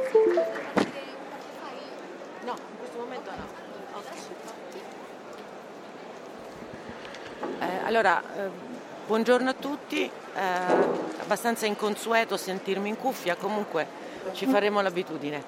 No, in questo momento no. Buongiorno a tutti, abbastanza inconsueto sentirmi in cuffia, comunque ci faremo l'abitudine.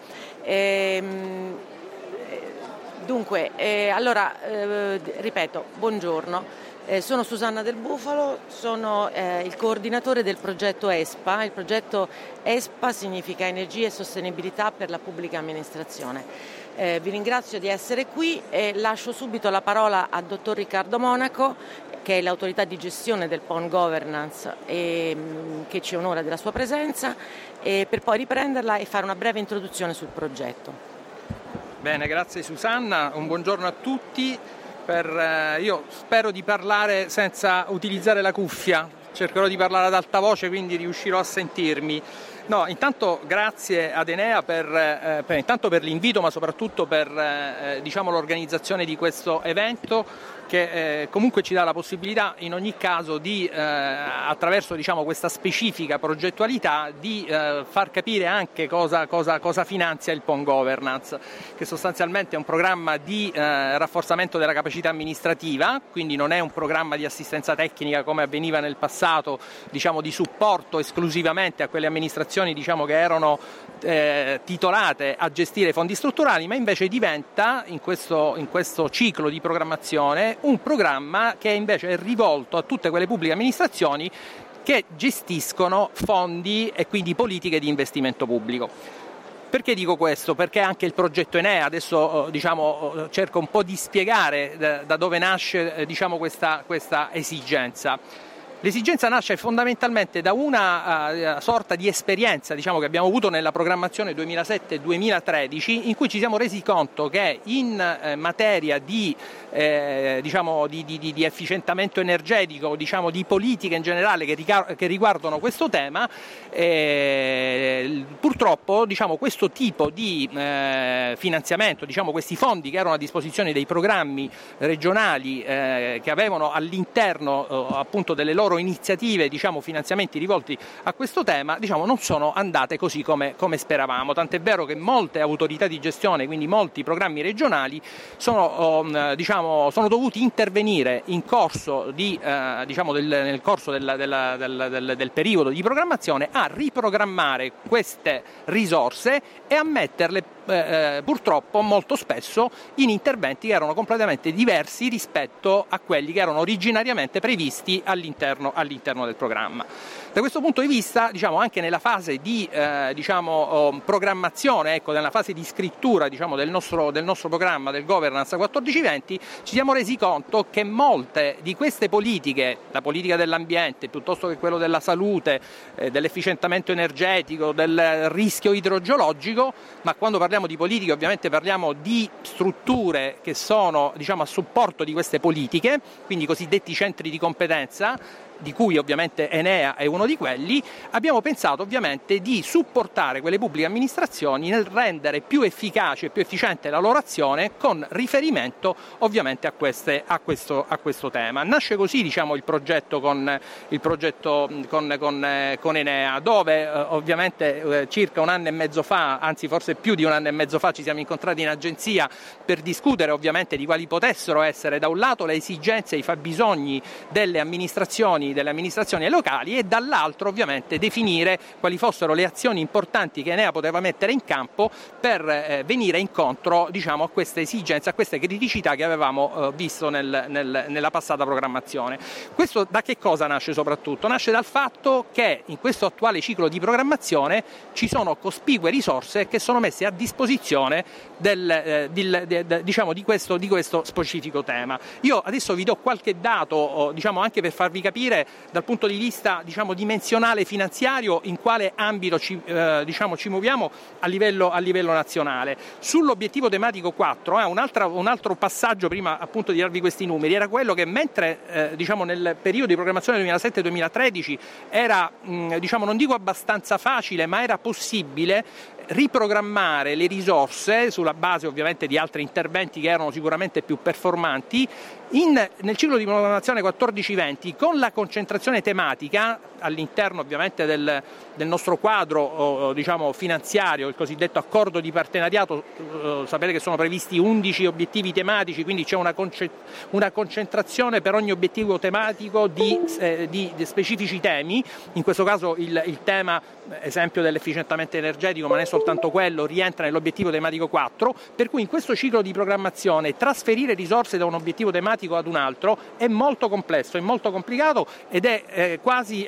Ripeto, buongiorno. Sono Susanna Del Bufalo, sono il coordinatore del progetto ESPA. Il progetto ESPA significa Energia e Sostenibilità per la Pubblica Amministrazione. Vi ringrazio di essere qui e lascio subito la parola al dottor Riccardo Monaco, che è l'autorità di gestione del PON Governance e che ci onora della sua presenza, per poi riprenderla e fare una breve introduzione sul progetto. Bene, grazie Susanna, un buongiorno a tutti. Io spero di parlare senza utilizzare la cuffia, cercherò di parlare ad alta voce, quindi riuscirò a sentirmi. No, intanto grazie ad Enea intanto per l'invito, ma soprattutto per l'organizzazione di questo evento, che comunque ci dà la possibilità in ogni caso di, attraverso questa specifica progettualità, di far capire anche cosa finanzia il PON Governance, che sostanzialmente è un programma di rafforzamento della capacità amministrativa, quindi non è un programma di assistenza tecnica come avveniva nel passato, di supporto esclusivamente a quelle amministrazioni che erano titolate a gestire fondi strutturali, ma invece diventa in questo ciclo di programmazione un programma che invece è rivolto a tutte quelle pubbliche amministrazioni che gestiscono fondi e quindi politiche di investimento pubblico. Perché dico questo? Perché anche il progetto Enea, adesso cerco un po' di spiegare da dove nasce questa esigenza. L'esigenza nasce fondamentalmente da una sorta di esperienza che abbiamo avuto nella programmazione 2007-2013, in cui ci siamo resi conto che in materia di efficientamento energetico, di politiche in generale che riguardano questo tema, purtroppo questo tipo di finanziamento, questi fondi che erano a disposizione dei programmi regionali che avevano all'interno appunto delle loro iniziative, finanziamenti rivolti a questo tema, non sono andate così come speravamo. Tant'è vero che molte autorità di gestione, quindi molti programmi regionali, sono dovuti intervenire in corso nel corso del periodo di programmazione a riprogrammare queste risorse e a metterle purtroppo molto spesso in interventi che erano completamente diversi rispetto a quelli che erano originariamente previsti all'interno del programma. Da questo punto di vista, anche nella fase di programmazione, nella fase di scrittura del nostro programma del Governance 1420, ci siamo resi conto che molte di queste politiche, la politica dell'ambiente piuttosto che quello della salute, dell'efficientamento energetico, del rischio idrogeologico, ma quando parliamo di politiche ovviamente parliamo di strutture che sono a supporto di queste politiche, quindi i cosiddetti centri di competenza, di cui ovviamente Enea è uno di quelli. Abbiamo pensato ovviamente di supportare quelle pubbliche amministrazioni nel rendere più efficace e più efficiente la loro azione, con riferimento ovviamente a questo tema. Nasce così il progetto con Enea, dove ovviamente circa un anno e mezzo fa, anzi forse più di un anno e mezzo fa, ci siamo incontrati in agenzia per discutere ovviamente di quali potessero essere da un lato le esigenze e i fabbisogni delle amministrazioni locali e dall'altro ovviamente definire quali fossero le azioni importanti che Enea poteva mettere in campo per venire incontro a queste esigenze, a queste criticità che avevamo visto nella passata programmazione. Questo da che cosa nasce soprattutto? Nasce dal fatto che in questo attuale ciclo di programmazione ci sono cospicue risorse che sono messe a disposizione di questo specifico tema. Io adesso vi do qualche dato anche per farvi capire dal punto di vista dimensionale finanziario in quale ambito ci muoviamo a livello nazionale. Sull'obiettivo tematico 4, un altro passaggio prima appunto di darvi questi numeri era quello che mentre nel periodo di programmazione 2007-2013 era non dico abbastanza facile, ma era possibile riprogrammare le risorse sulla base ovviamente di altri interventi che erano sicuramente più performanti nel ciclo di programmazione 14-20, con la concentrazione tematica all'interno ovviamente del nostro quadro diciamo finanziario, il cosiddetto accordo di partenariato. Sapete che sono previsti 11 obiettivi tematici, quindi c'è una concentrazione per ogni obiettivo tematico di specifici temi. In questo caso il tema, esempio dell'efficientamento energetico, ma non è soltanto quello, rientra nell'obiettivo tematico 4, per cui in questo ciclo di programmazione trasferire risorse da un obiettivo tematico ad un altro è molto complesso, è molto complicato ed è quasi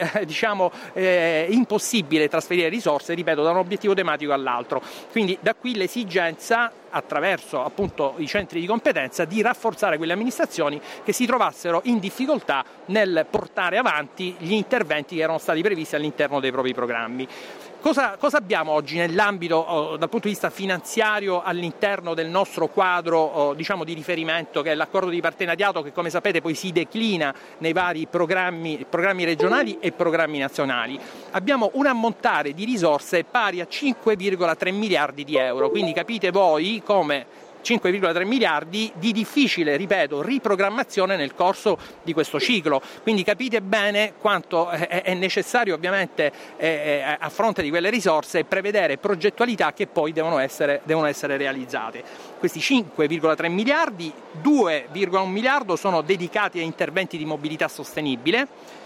impossibile trasferire risorse, ripeto, da un obiettivo tematico all'altro. Quindi da qui l'esigenza, attraverso appunto i centri di competenza, di rafforzare quelle amministrazioni che si trovassero in difficoltà nel portare avanti gli interventi che erano stati previsti all'interno dei propri programmi. Cosa abbiamo oggi nell'ambito dal punto di vista finanziario all'interno del nostro quadro diciamo di riferimento, che è l'accordo di partenariato, che come sapete poi si declina nei vari programmi regionali e programmi nazionali? Abbiamo un ammontare di risorse pari a 5,3 miliardi di euro, quindi capite voi come 5,3 miliardi di difficile, ripeto, riprogrammazione nel corso di questo ciclo. Quindi capite bene quanto è necessario ovviamente a fronte di quelle risorse prevedere progettualità che poi devono essere realizzate. Questi 5,3 miliardi, 2,1 miliardo sono dedicati a interventi di mobilità sostenibile,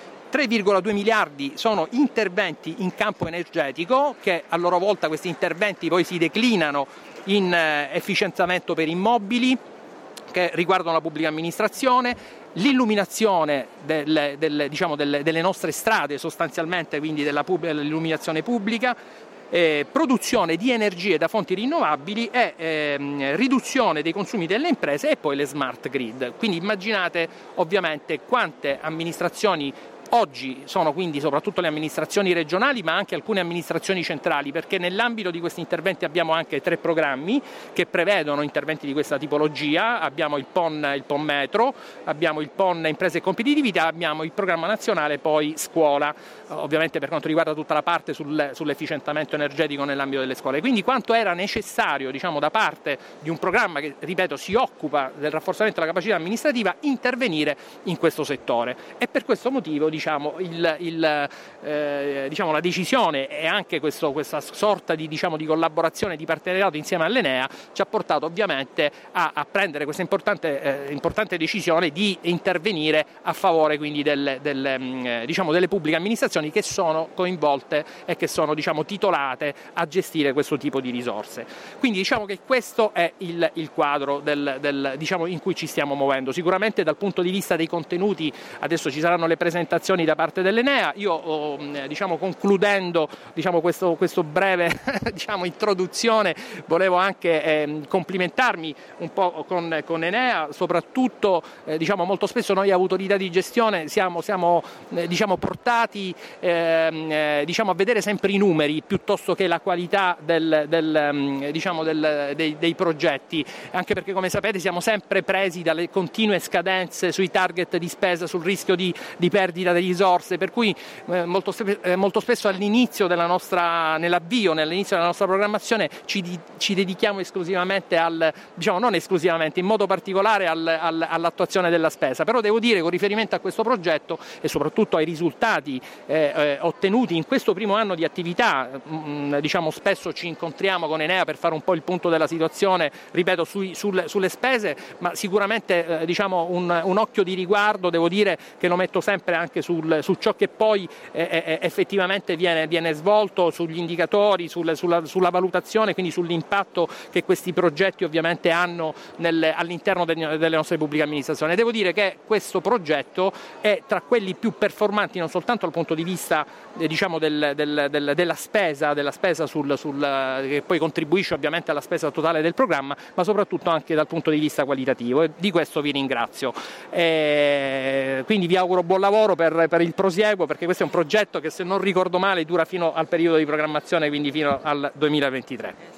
3,2 miliardi sono interventi in campo energetico, che a loro volta questi interventi poi si declinano in efficientamento per immobili che riguardano la pubblica amministrazione, l'illuminazione delle nostre strade sostanzialmente, quindi dell'illuminazione pubblica, produzione di energie da fonti rinnovabili e riduzione dei consumi delle imprese e poi le smart grid. Quindi immaginate ovviamente quante amministrazioni oggi sono, quindi soprattutto le amministrazioni regionali, ma anche alcune amministrazioni centrali, perché nell'ambito di questi interventi abbiamo anche 3 programmi che prevedono interventi di questa tipologia. Abbiamo il PON Metro, abbiamo il PON Imprese e Competitività, abbiamo il programma nazionale poi Scuola, ovviamente per quanto riguarda tutta la parte sull'efficientamento energetico nell'ambito delle scuole. Quindi quanto era necessario, diciamo, da parte di un programma che, ripeto, si occupa del rafforzamento della capacità amministrativa, intervenire in questo settore. E per questo motivo la decisione e anche questa sorta di collaborazione, di partenariato insieme all'Enea ci ha portato ovviamente a prendere questa importante decisione di intervenire a favore quindi delle pubbliche amministrazioni che sono coinvolte e che sono titolate a gestire questo tipo di risorse. Quindi diciamo che questo è il quadro in cui ci stiamo muovendo. Sicuramente dal punto di vista dei contenuti adesso ci saranno le presentazioni da parte dell'Enea. Io concludendo questo breve introduzione, volevo anche complimentarmi un po' con Enea, soprattutto molto spesso noi autorità di gestione siamo portati a vedere sempre i numeri piuttosto che la qualità dei progetti, anche perché come sapete siamo sempre presi dalle continue scadenze sui target di spesa, sul rischio di perdita di risorse, per cui molto spesso all'inizio nell'avvio della nostra programmazione ci dedichiamo esclusivamente non esclusivamente, in modo particolare all'attuazione della spesa. Però devo dire, con riferimento a questo progetto e soprattutto ai risultati ottenuti in questo primo anno di attività, spesso ci incontriamo con Enea per fare un po' il punto della situazione, ripeto, sulle spese, ma sicuramente un occhio di riguardo devo dire che lo metto sempre anche su ciò che poi effettivamente viene svolto, sugli indicatori, sulla valutazione, quindi sull'impatto che questi progetti ovviamente hanno all'interno delle nostre pubbliche amministrazioni. Devo dire che questo progetto è tra quelli più performanti non soltanto dal punto di vista della spesa che poi contribuisce ovviamente alla spesa totale del programma, ma soprattutto anche dal punto di vista qualitativo, e di questo vi ringrazio. Quindi vi auguro buon lavoro per il prosieguo, perché questo è un progetto che, se non ricordo male, dura fino al periodo di programmazione, quindi fino al 2023.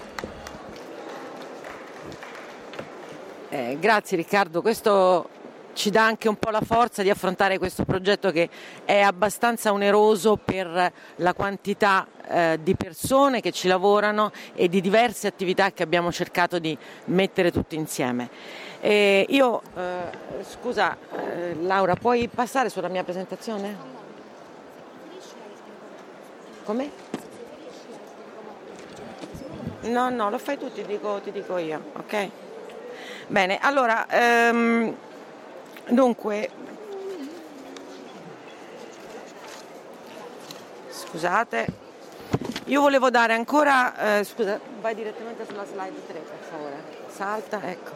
Grazie Riccardo, questo ci dà anche un po' la forza di affrontare questo progetto, che è abbastanza oneroso per la quantità di persone che ci lavorano e di diverse attività che abbiamo cercato di mettere tutte insieme. Scusa Laura, puoi passare sulla mia presentazione? Come? No, lo fai tu, ti dico io, ok? Bene, allora, dunque, scusate, io volevo dare ancora, scusa, vai direttamente sulla slide 3 per favore, salta, ecco.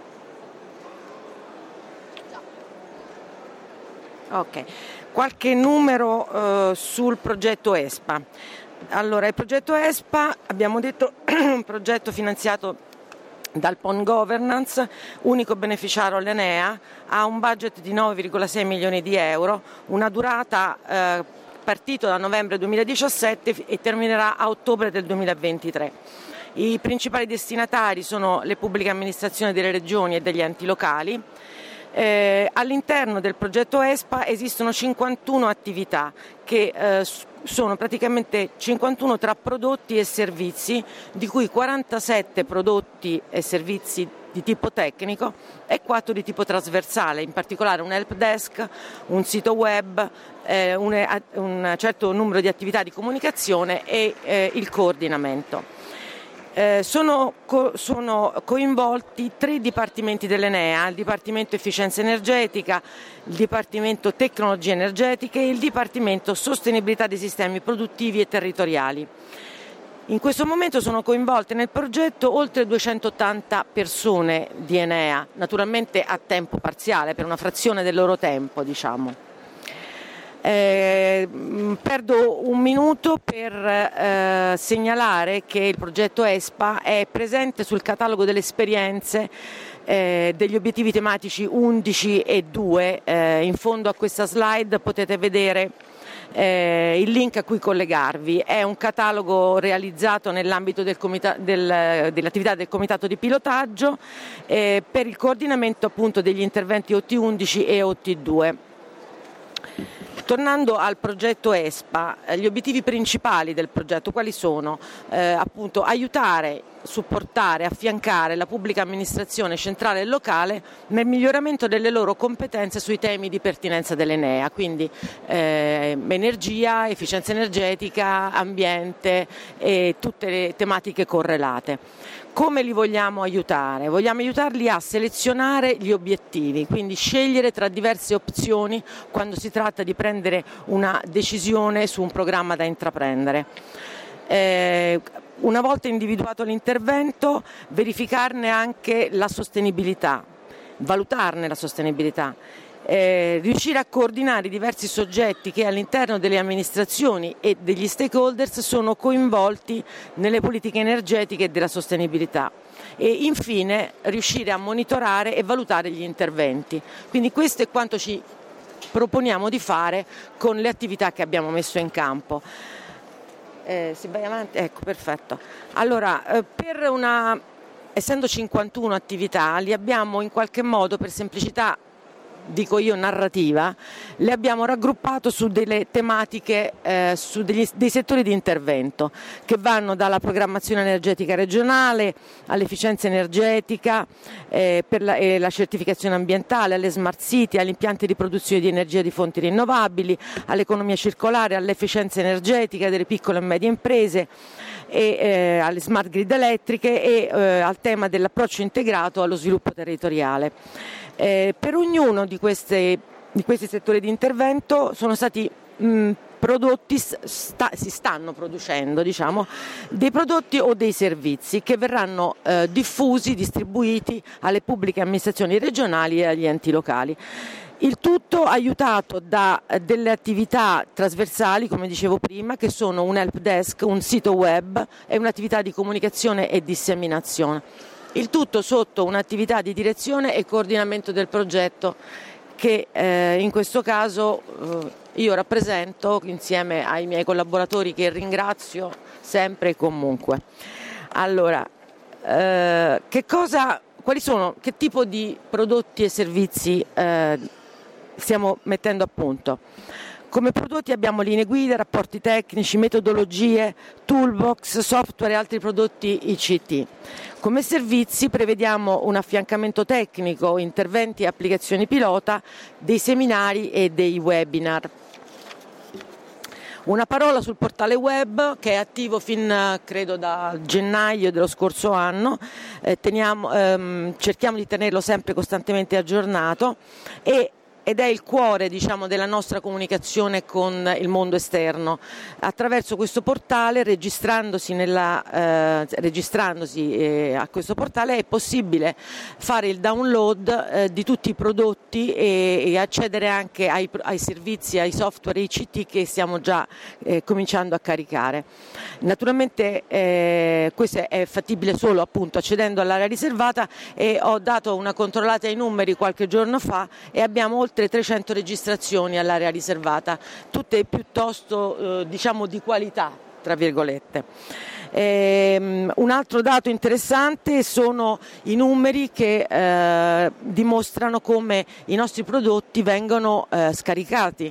Ok, qualche numero sul progetto ESPA. Allora, il progetto ESPA, abbiamo detto, un progetto finanziato dal PON Governance, unico beneficiario l'Enea, ha un budget di 9,6 milioni di euro, una durata partito da novembre 2017 e terminerà a ottobre del 2023. I principali destinatari sono le pubbliche amministrazioni delle regioni e degli enti locali. All'interno del progetto ESPA esistono 51 attività che sono praticamente 51 tra prodotti e servizi, di cui 47 prodotti e servizi di tipo tecnico e 4 di tipo trasversale, in particolare un help desk, un sito web, un certo numero di attività di comunicazione e il coordinamento. Sono coinvolti 3 dipartimenti dell'Enea, il Dipartimento Efficienza Energetica, il Dipartimento Tecnologie Energetiche e il Dipartimento Sostenibilità dei Sistemi Produttivi e Territoriali. In questo momento sono coinvolte nel progetto oltre 280 persone di Enea, naturalmente a tempo parziale, per una frazione del loro tempo, diciamo. Perdo un minuto per segnalare che il progetto ESPA è presente sul catalogo delle esperienze degli obiettivi tematici 11 e 2. In fondo a questa slide potete vedere il link a cui collegarvi. È un catalogo realizzato nell'ambito dell'attività del comitato di pilotaggio per il coordinamento appunto degli interventi OT11 e OT2. Tornando al progetto ESPA, gli obiettivi principali del progetto quali sono? Appunto aiutare, supportare, affiancare la pubblica amministrazione centrale e locale nel miglioramento delle loro competenze sui temi di pertinenza dell'Enea, quindi energia, efficienza energetica, ambiente e tutte le tematiche correlate. Come li vogliamo aiutare? Vogliamo aiutarli a selezionare gli obiettivi, quindi scegliere tra diverse opzioni quando si tratta di prendere una decisione su un programma da intraprendere. Una volta individuato l'intervento, verificarne anche la sostenibilità, valutarne la sostenibilità. Riuscire a coordinare i diversi soggetti che all'interno delle amministrazioni e degli stakeholders sono coinvolti nelle politiche energetiche e della sostenibilità e infine riuscire a monitorare e valutare gli interventi. Quindi questo è quanto ci proponiamo di fare con le attività che abbiamo messo in campo. Se vai avanti, ecco, perfetto. Allora, essendo 51 attività, li abbiamo in qualche modo, per semplicità dico io narrativa, le abbiamo raggruppato su delle tematiche, su dei settori di intervento che vanno dalla programmazione energetica regionale all'efficienza energetica, per la certificazione ambientale, alle smart city, agli impianti di produzione di energia di fonti rinnovabili, all'economia circolare, all'efficienza energetica delle piccole e medie imprese e alle smart grid elettriche e al tema dell'approccio integrato allo sviluppo territoriale. Per ognuno di questi settori di intervento sono stati prodotti, si stanno producendo, diciamo, dei prodotti o dei servizi che verranno diffusi, distribuiti alle pubbliche amministrazioni regionali e agli enti locali. Il tutto aiutato da delle attività trasversali, come dicevo prima, che sono un help desk, un sito web e un'attività di comunicazione e disseminazione. Il tutto sotto un'attività di direzione e coordinamento del progetto che in questo caso io rappresento insieme ai miei collaboratori che ringrazio sempre e comunque. Allora, che tipo di prodotti e servizi stiamo mettendo a punto. Come prodotti abbiamo linee guida, rapporti tecnici, metodologie, toolbox, software e altri prodotti ICT. Come servizi prevediamo un affiancamento tecnico, interventi e applicazioni pilota, dei seminari e dei webinar. Una parola sul portale web che è attivo credo da gennaio dello scorso anno, cerchiamo di tenerlo sempre costantemente aggiornato ed è il cuore, diciamo, della nostra comunicazione con il mondo esterno. Attraverso questo portale, registrandosi a questo portale, è possibile fare il download di tutti i prodotti e accedere anche ai servizi, ai software ICT che stiamo già cominciando a caricare. Naturalmente questo è fattibile solo appunto accedendo all'area riservata, e ho dato una controllata ai numeri qualche giorno fa e abbiamo oltre 300 registrazioni all'area riservata, tutte piuttosto diciamo di qualità, tra virgolette. Un altro dato interessante sono i numeri che dimostrano come i nostri prodotti vengono scaricati.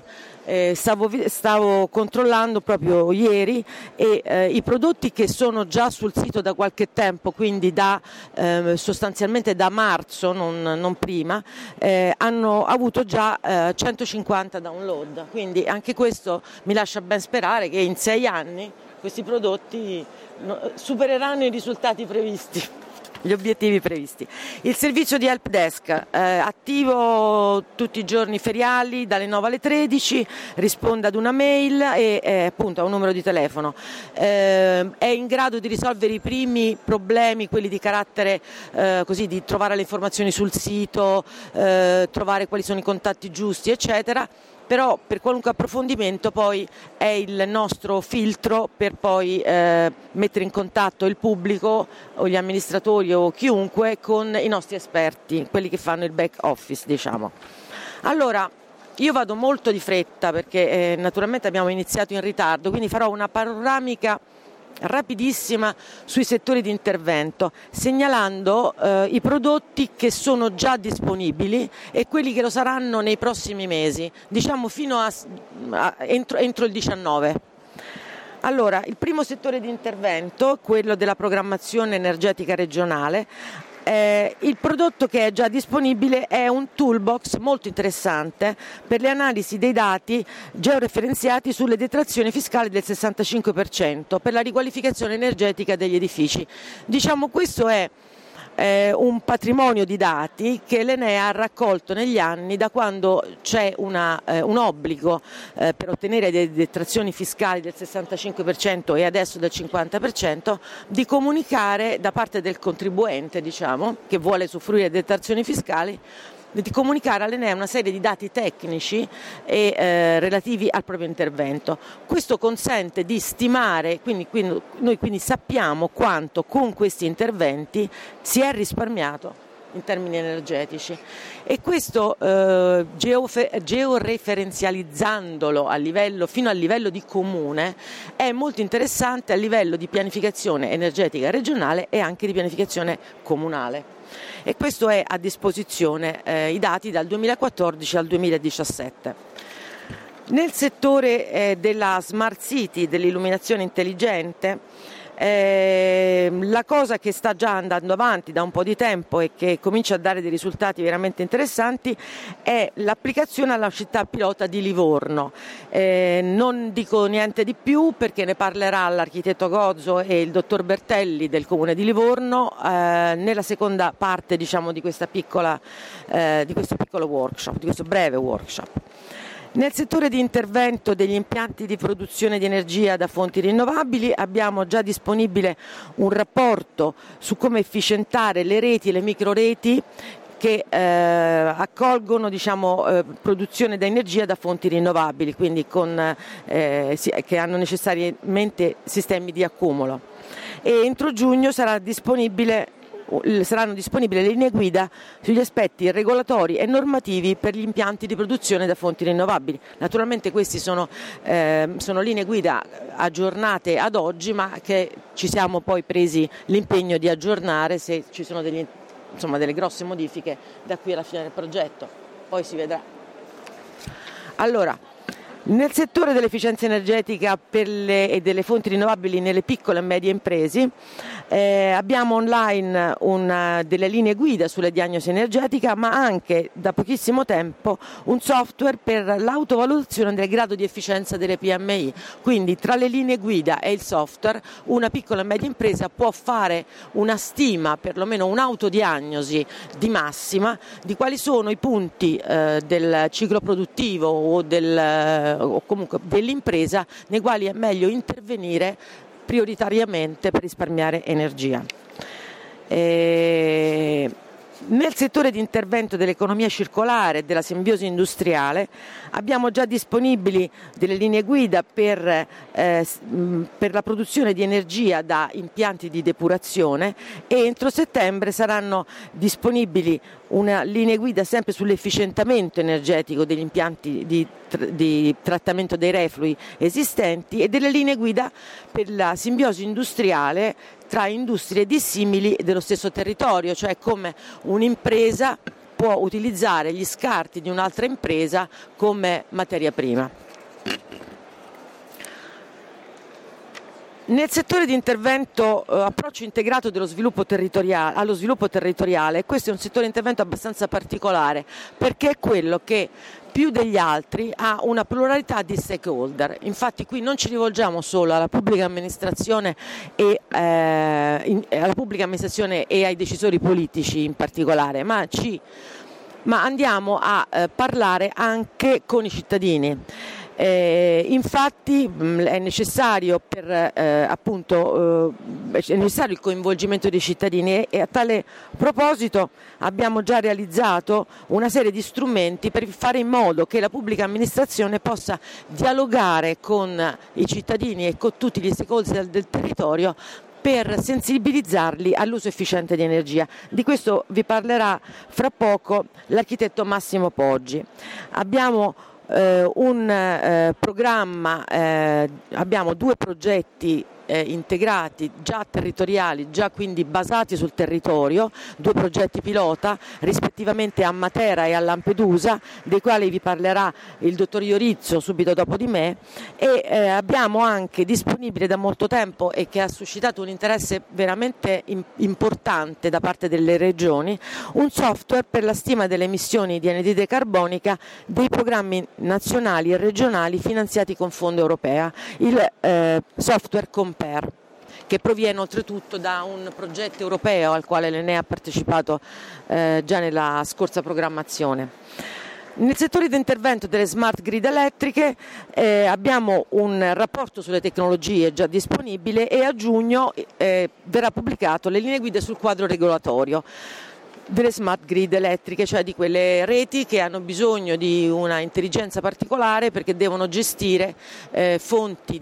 Stavo controllando proprio ieri e i prodotti che sono già sul sito da qualche tempo, quindi sostanzialmente da marzo, non prima, hanno avuto già 150 download, quindi anche questo mi lascia ben sperare che in 6 anni questi prodotti supereranno i risultati previsti, gli obiettivi previsti. Il servizio di help desk attivo tutti i giorni feriali dalle 9 alle 13, risponde ad una mail e appunto a un numero di telefono. È in grado di risolvere i primi problemi, quelli di carattere di trovare le informazioni sul sito, trovare quali sono i contatti giusti, eccetera. Però per qualunque approfondimento poi è il nostro filtro per poi mettere in contatto il pubblico o gli amministratori o chiunque con i nostri esperti, quelli che fanno il back office, diciamo. Allora, io vado molto di fretta perché naturalmente abbiamo iniziato in ritardo, quindi farò una panoramica rapidissima sui settori di intervento, segnalando i prodotti che sono già disponibili e quelli che lo saranno nei prossimi mesi, diciamo fino entro il 19. Allora, il primo settore di intervento, quello della programmazione energetica regionale. Il prodotto che è già disponibile è un toolbox molto interessante per le analisi dei dati georeferenziati sulle detrazioni fiscali del 65% per la riqualificazione energetica degli edifici. Diciamo, questo è un patrimonio di dati che l'Enea ha raccolto negli anni, da quando c'è un obbligo per ottenere delle detrazioni fiscali del 65% e adesso del 50%, di comunicare da parte del contribuente, diciamo, che vuole usufruire delle detrazioni fiscali, di comunicare all'Enea una serie di dati tecnici e relativi al proprio intervento. Questo consente di stimare, noi sappiamo quanto con questi interventi si è risparmiato in termini energetici, e questo georeferenzializzandolo fino al livello di comune è molto interessante a livello di pianificazione energetica regionale e anche di pianificazione comunale. E questo è a disposizione i dati dal 2014 al 2017. Nel settore della Smart City, dell'illuminazione intelligente, la cosa che sta già andando avanti da un po' di tempo e che comincia a dare dei risultati veramente interessanti è l'applicazione alla città pilota di Livorno. Non dico niente di più perché ne parlerà l'architetto Gozzo e il dottor Bertelli del Comune di Livorno nella seconda parte, diciamo, di questo piccolo workshop, di questo breve workshop. Nel settore di intervento degli impianti di produzione di energia da fonti rinnovabili abbiamo già disponibile un rapporto su come efficientare le reti e le microreti che accolgono, diciamo, produzione di energia da fonti rinnovabili, quindi che hanno necessariamente sistemi di accumulo. E entro giugno saranno disponibili le linee guida sugli aspetti regolatori e normativi per gli impianti di produzione da fonti rinnovabili. Naturalmente questi sono linee guida aggiornate ad oggi, ma che ci siamo poi presi l'impegno di aggiornare se ci sono degli insomma, delle grosse modifiche da qui alla fine del progetto, poi si vedrà. Allora, nel settore dell'efficienza energetica e delle fonti rinnovabili nelle piccole e medie imprese abbiamo online delle linee guida sulla diagnosi energetica, ma anche da pochissimo tempo un software per l'autovalutazione del grado di efficienza delle PMI. Quindi tra le linee guida e il software una piccola e media impresa può fare una stima, perlomeno un'autodiagnosi di massima di quali sono i punti del ciclo produttivo o comunque dell'impresa nei quali è meglio intervenire prioritariamente per risparmiare energia. Nel settore di intervento dell'economia circolare e della simbiosi industriale abbiamo già disponibili delle linee guida per la produzione di energia da impianti di depurazione, e entro settembre saranno disponibili una linea guida sempre sull'efficientamento energetico degli impianti di trattamento dei reflui esistenti e delle linee guida per la simbiosi industriale tra industrie dissimili dello stesso territorio, cioè come un'impresa può utilizzare gli scarti di un'altra impresa come materia prima. Nel settore di intervento approccio integrato allo sviluppo territoriale, questo è un settore di intervento abbastanza particolare perché è quello che più degli altri ha una pluralità di stakeholder. Infatti qui non ci rivolgiamo solo alla pubblica amministrazione e ai decisori politici in particolare, ma andiamo a parlare anche con i cittadini. Infatti è necessario il coinvolgimento dei cittadini e a tale proposito abbiamo già realizzato una serie di strumenti per fare in modo che la pubblica amministrazione possa dialogare con i cittadini e con tutti gli stakeholder del territorio per sensibilizzarli all'uso efficiente di energia. Di questo vi parlerà fra poco l'architetto Massimo Poggi. Abbiamo un programma, abbiamo 2 progetti integrati, già territoriali, già quindi basati sul territorio, 2 progetti pilota rispettivamente a Matera e a Lampedusa, dei quali vi parlerà il dottor Iorizzo subito dopo di me, e abbiamo anche disponibile da molto tempo e che ha suscitato un interesse veramente importante da parte delle regioni, un software per la stima delle emissioni di anidride carbonica dei programmi nazionali e regionali finanziati con fondo europea, il software Compare, che proviene oltretutto da un progetto europeo al quale l'Enea ha partecipato già nella scorsa programmazione. Nel settore di intervento delle smart grid elettriche abbiamo un rapporto sulle tecnologie già disponibile e a giugno verrà pubblicato le linee guida sul quadro regolatorio delle smart grid elettriche, cioè di quelle reti che hanno bisogno di una intelligenza particolare perché devono gestire fonti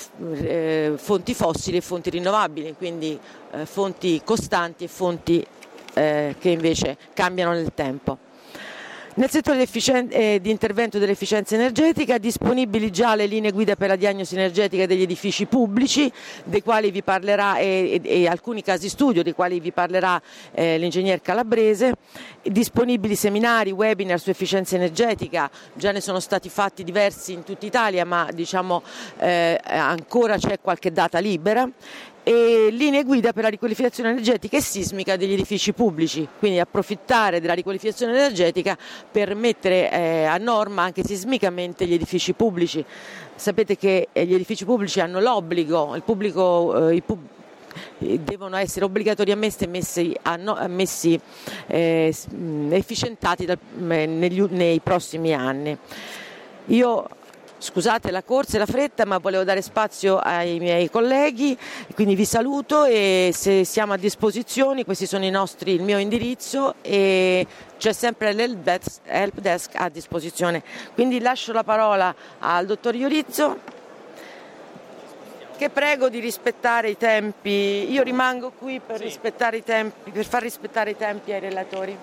fossili e fonti rinnovabili, quindi fonti costanti e fonti che invece cambiano nel tempo. Nel settore di intervento dell'efficienza energetica disponibili già le linee guida per la diagnosi energetica degli edifici pubblici, dei quali vi parlerà e alcuni casi studio dei quali vi parlerà l'ingegner Calabrese, disponibili seminari, webinar su efficienza energetica, già ne sono stati fatti diversi in tutta Italia, ma ancora c'è qualche data libera, e linee guida per la riqualificazione energetica e sismica degli edifici pubblici, quindi approfittare della riqualificazione energetica per mettere a norma anche sismicamente gli edifici pubblici. Sapete che gli edifici pubblici hanno l'obbligo, devono essere obbligatoriamente efficientati nei prossimi anni. Scusate la corsa e la fretta, ma volevo dare spazio ai miei colleghi, quindi vi saluto e se siamo a disposizione, questi sono il mio indirizzo e c'è sempre l'help desk a disposizione. Quindi lascio la parola al dottor Iorizzo, che prego di rispettare i tempi. Io rimango qui per rispettare i tempi, per far rispettare i tempi ai relatori.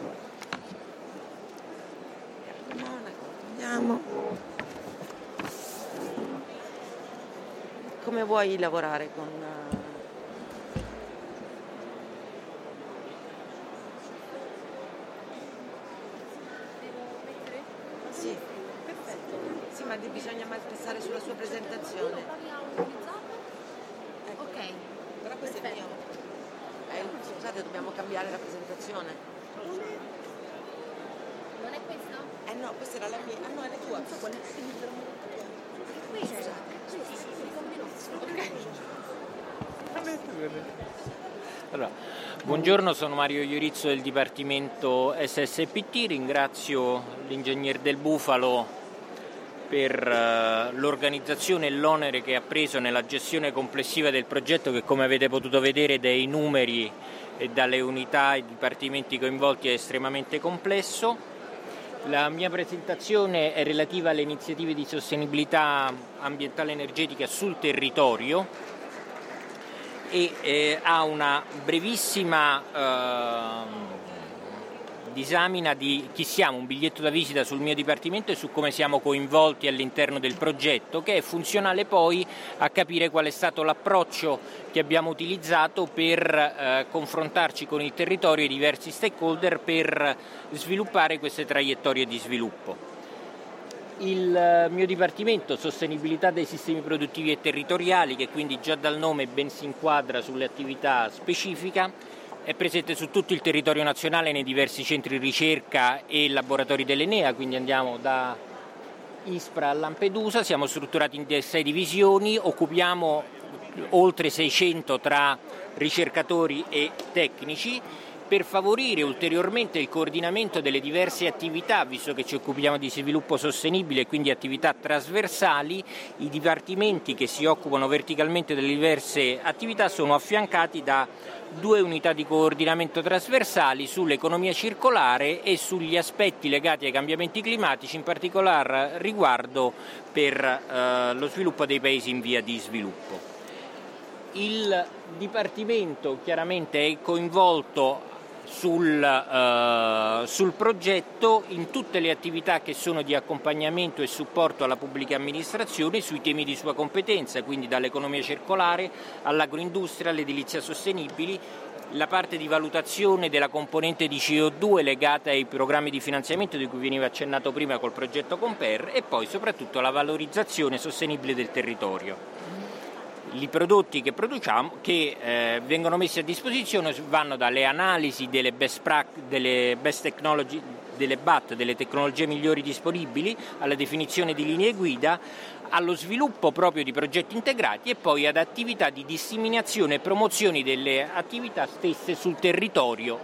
Andiamo. Come vuoi lavorare con... passare sulla sua presentazione. Ok. Però questo è mio. Scusate, dobbiamo cambiare la presentazione. Non è questo? No, questa era la mia. Ah no, è la tua. Non so qual è. Questo. Allora, buongiorno, sono Mario Iorizzo del Dipartimento SSPT, ringrazio l'ingegner Del Bufalo per l'organizzazione e l'onere che ha preso nella gestione complessiva del progetto, che come avete potuto vedere dai numeri e dalle unità e dipartimenti coinvolti è estremamente complesso. La mia presentazione è relativa alle iniziative di sostenibilità ambientale e energetica sul territorio e ha una brevissima disamina di chi siamo, un biglietto da visita sul mio dipartimento e su come siamo coinvolti all'interno del progetto, che è funzionale poi a capire qual è stato l'approccio che abbiamo utilizzato per confrontarci con il territorio e i diversi stakeholder per sviluppare queste traiettorie di sviluppo. Il mio dipartimento, sostenibilità dei sistemi produttivi e territoriali, che quindi già dal nome ben si inquadra sulle attività specifiche, è presente su tutto il territorio nazionale nei diversi centri ricerca e laboratori dell'Enea, quindi andiamo da Ispra a Lampedusa, siamo strutturati in 6 divisioni, occupiamo oltre 600 tra ricercatori e tecnici. Per favorire ulteriormente il coordinamento delle diverse attività, visto che ci occupiamo di sviluppo sostenibile e quindi attività trasversali, i dipartimenti che si occupano verticalmente delle diverse attività sono affiancati da 2 unità di coordinamento trasversali sull'economia circolare e sugli aspetti legati ai cambiamenti climatici, in particolar riguardo per lo sviluppo dei paesi in via di sviluppo. Il Dipartimento chiaramente è coinvolto sul progetto in tutte le attività che sono di accompagnamento e supporto alla pubblica amministrazione sui temi di sua competenza, quindi dall'economia circolare all'agroindustria, all'edilizia sostenibili, la parte di valutazione della componente di CO2 legata ai programmi di finanziamento di cui veniva accennato prima col progetto Comper e poi soprattutto la valorizzazione sostenibile del territorio. I prodotti che produciamo, che vengono messi a disposizione, vanno dalle analisi delle best technology, delle BAT, delle tecnologie migliori disponibili, alla definizione di linee guida, allo sviluppo proprio di progetti integrati e poi ad attività di disseminazione e promozione delle attività stesse sul territorio.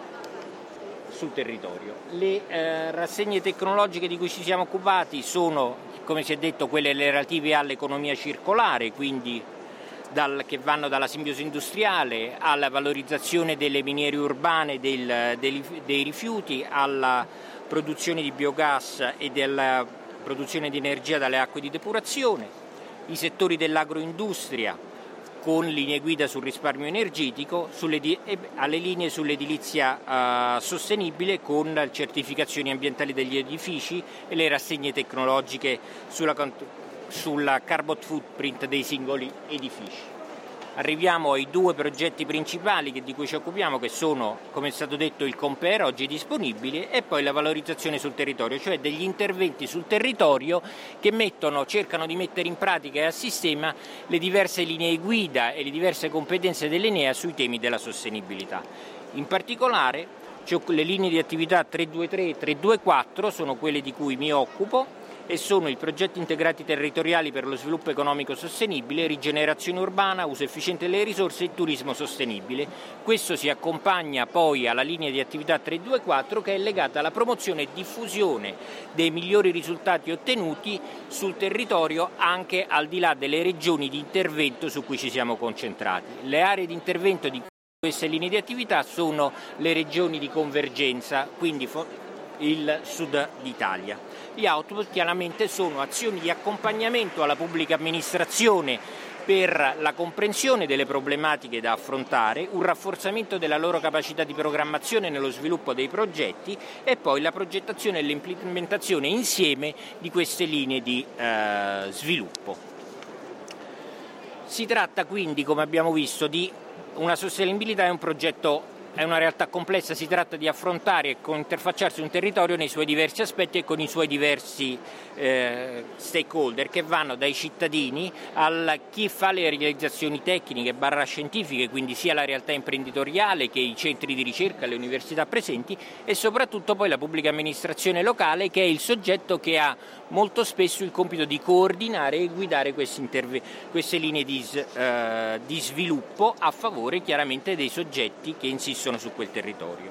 Le rassegne tecnologiche di cui ci siamo occupati sono, come si è detto, quelle relative all'economia circolare, quindi che vanno dalla simbiosi industriale alla valorizzazione delle miniere urbane dei rifiuti, alla produzione di biogas e della produzione di energia dalle acque di depurazione, i settori dell'agroindustria con linee guida sul risparmio energetico, alle linee sull'edilizia sostenibile con certificazioni ambientali degli edifici e le rassegne tecnologiche sulla carbon footprint dei singoli edifici. Arriviamo ai 2 progetti principali di cui ci occupiamo, che sono, come è stato detto, il Comper, oggi disponibile, e poi la valorizzazione sul territorio, cioè degli interventi sul territorio che cercano di mettere in pratica e a sistema le diverse linee guida e le diverse competenze dell'Enea sui temi della sostenibilità. In particolare, le linee di attività 323 e 324 sono quelle di cui mi occupo, e sono i progetti integrati territoriali per lo sviluppo economico sostenibile, rigenerazione urbana, uso efficiente delle risorse e turismo sostenibile. Questo si accompagna poi alla linea di attività 324 che è legata alla promozione e diffusione dei migliori risultati ottenuti sul territorio anche al di là delle regioni di intervento su cui ci siamo concentrati. Le aree di intervento di queste linee di attività sono le regioni di convergenza, quindi il sud d'Italia. Gli output chiaramente sono azioni di accompagnamento alla pubblica amministrazione per la comprensione delle problematiche da affrontare, un rafforzamento della loro capacità di programmazione nello sviluppo dei progetti e poi la progettazione e l'implementazione insieme di queste linee di sviluppo. Si tratta quindi, come abbiamo visto, di una sostenibilità e un progetto è una realtà complessa, si tratta di affrontare e interfacciarsi un territorio nei suoi diversi aspetti e con i suoi diversi stakeholder, che vanno dai cittadini a chi fa le realizzazioni tecniche / scientifiche, quindi sia la realtà imprenditoriale che i centri di ricerca, le università presenti, e soprattutto poi la pubblica amministrazione locale, che è il soggetto che ha molto spesso il compito di coordinare e guidare queste linee di sviluppo a favore chiaramente dei soggetti che insistono su quel territorio.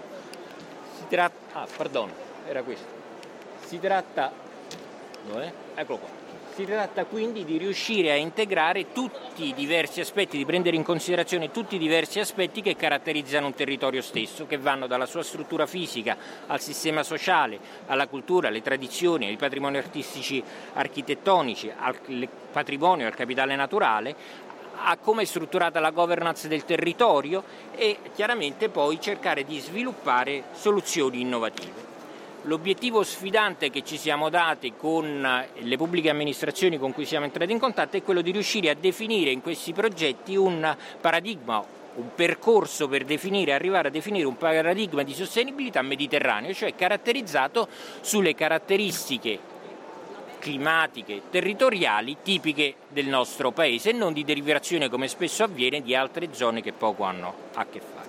Si tratta quindi di riuscire a integrare tutti i diversi aspetti, di prendere in considerazione tutti i diversi aspetti che caratterizzano un territorio stesso, che vanno dalla sua struttura fisica al sistema sociale, alla cultura, alle tradizioni, ai patrimoni artistici architettonici, al patrimonio, al capitale naturale, a come è strutturata la governance del territorio e chiaramente poi cercare di sviluppare soluzioni innovative. L'obiettivo sfidante che ci siamo dati con le pubbliche amministrazioni con cui siamo entrati in contatto è quello di riuscire a definire in questi progetti un paradigma, un percorso per arrivare a definire un paradigma di sostenibilità mediterraneo, cioè caratterizzato sulle caratteristiche climatiche, territoriali tipiche del nostro paese e non di derivazione, come spesso avviene, di altre zone che poco hanno a che fare.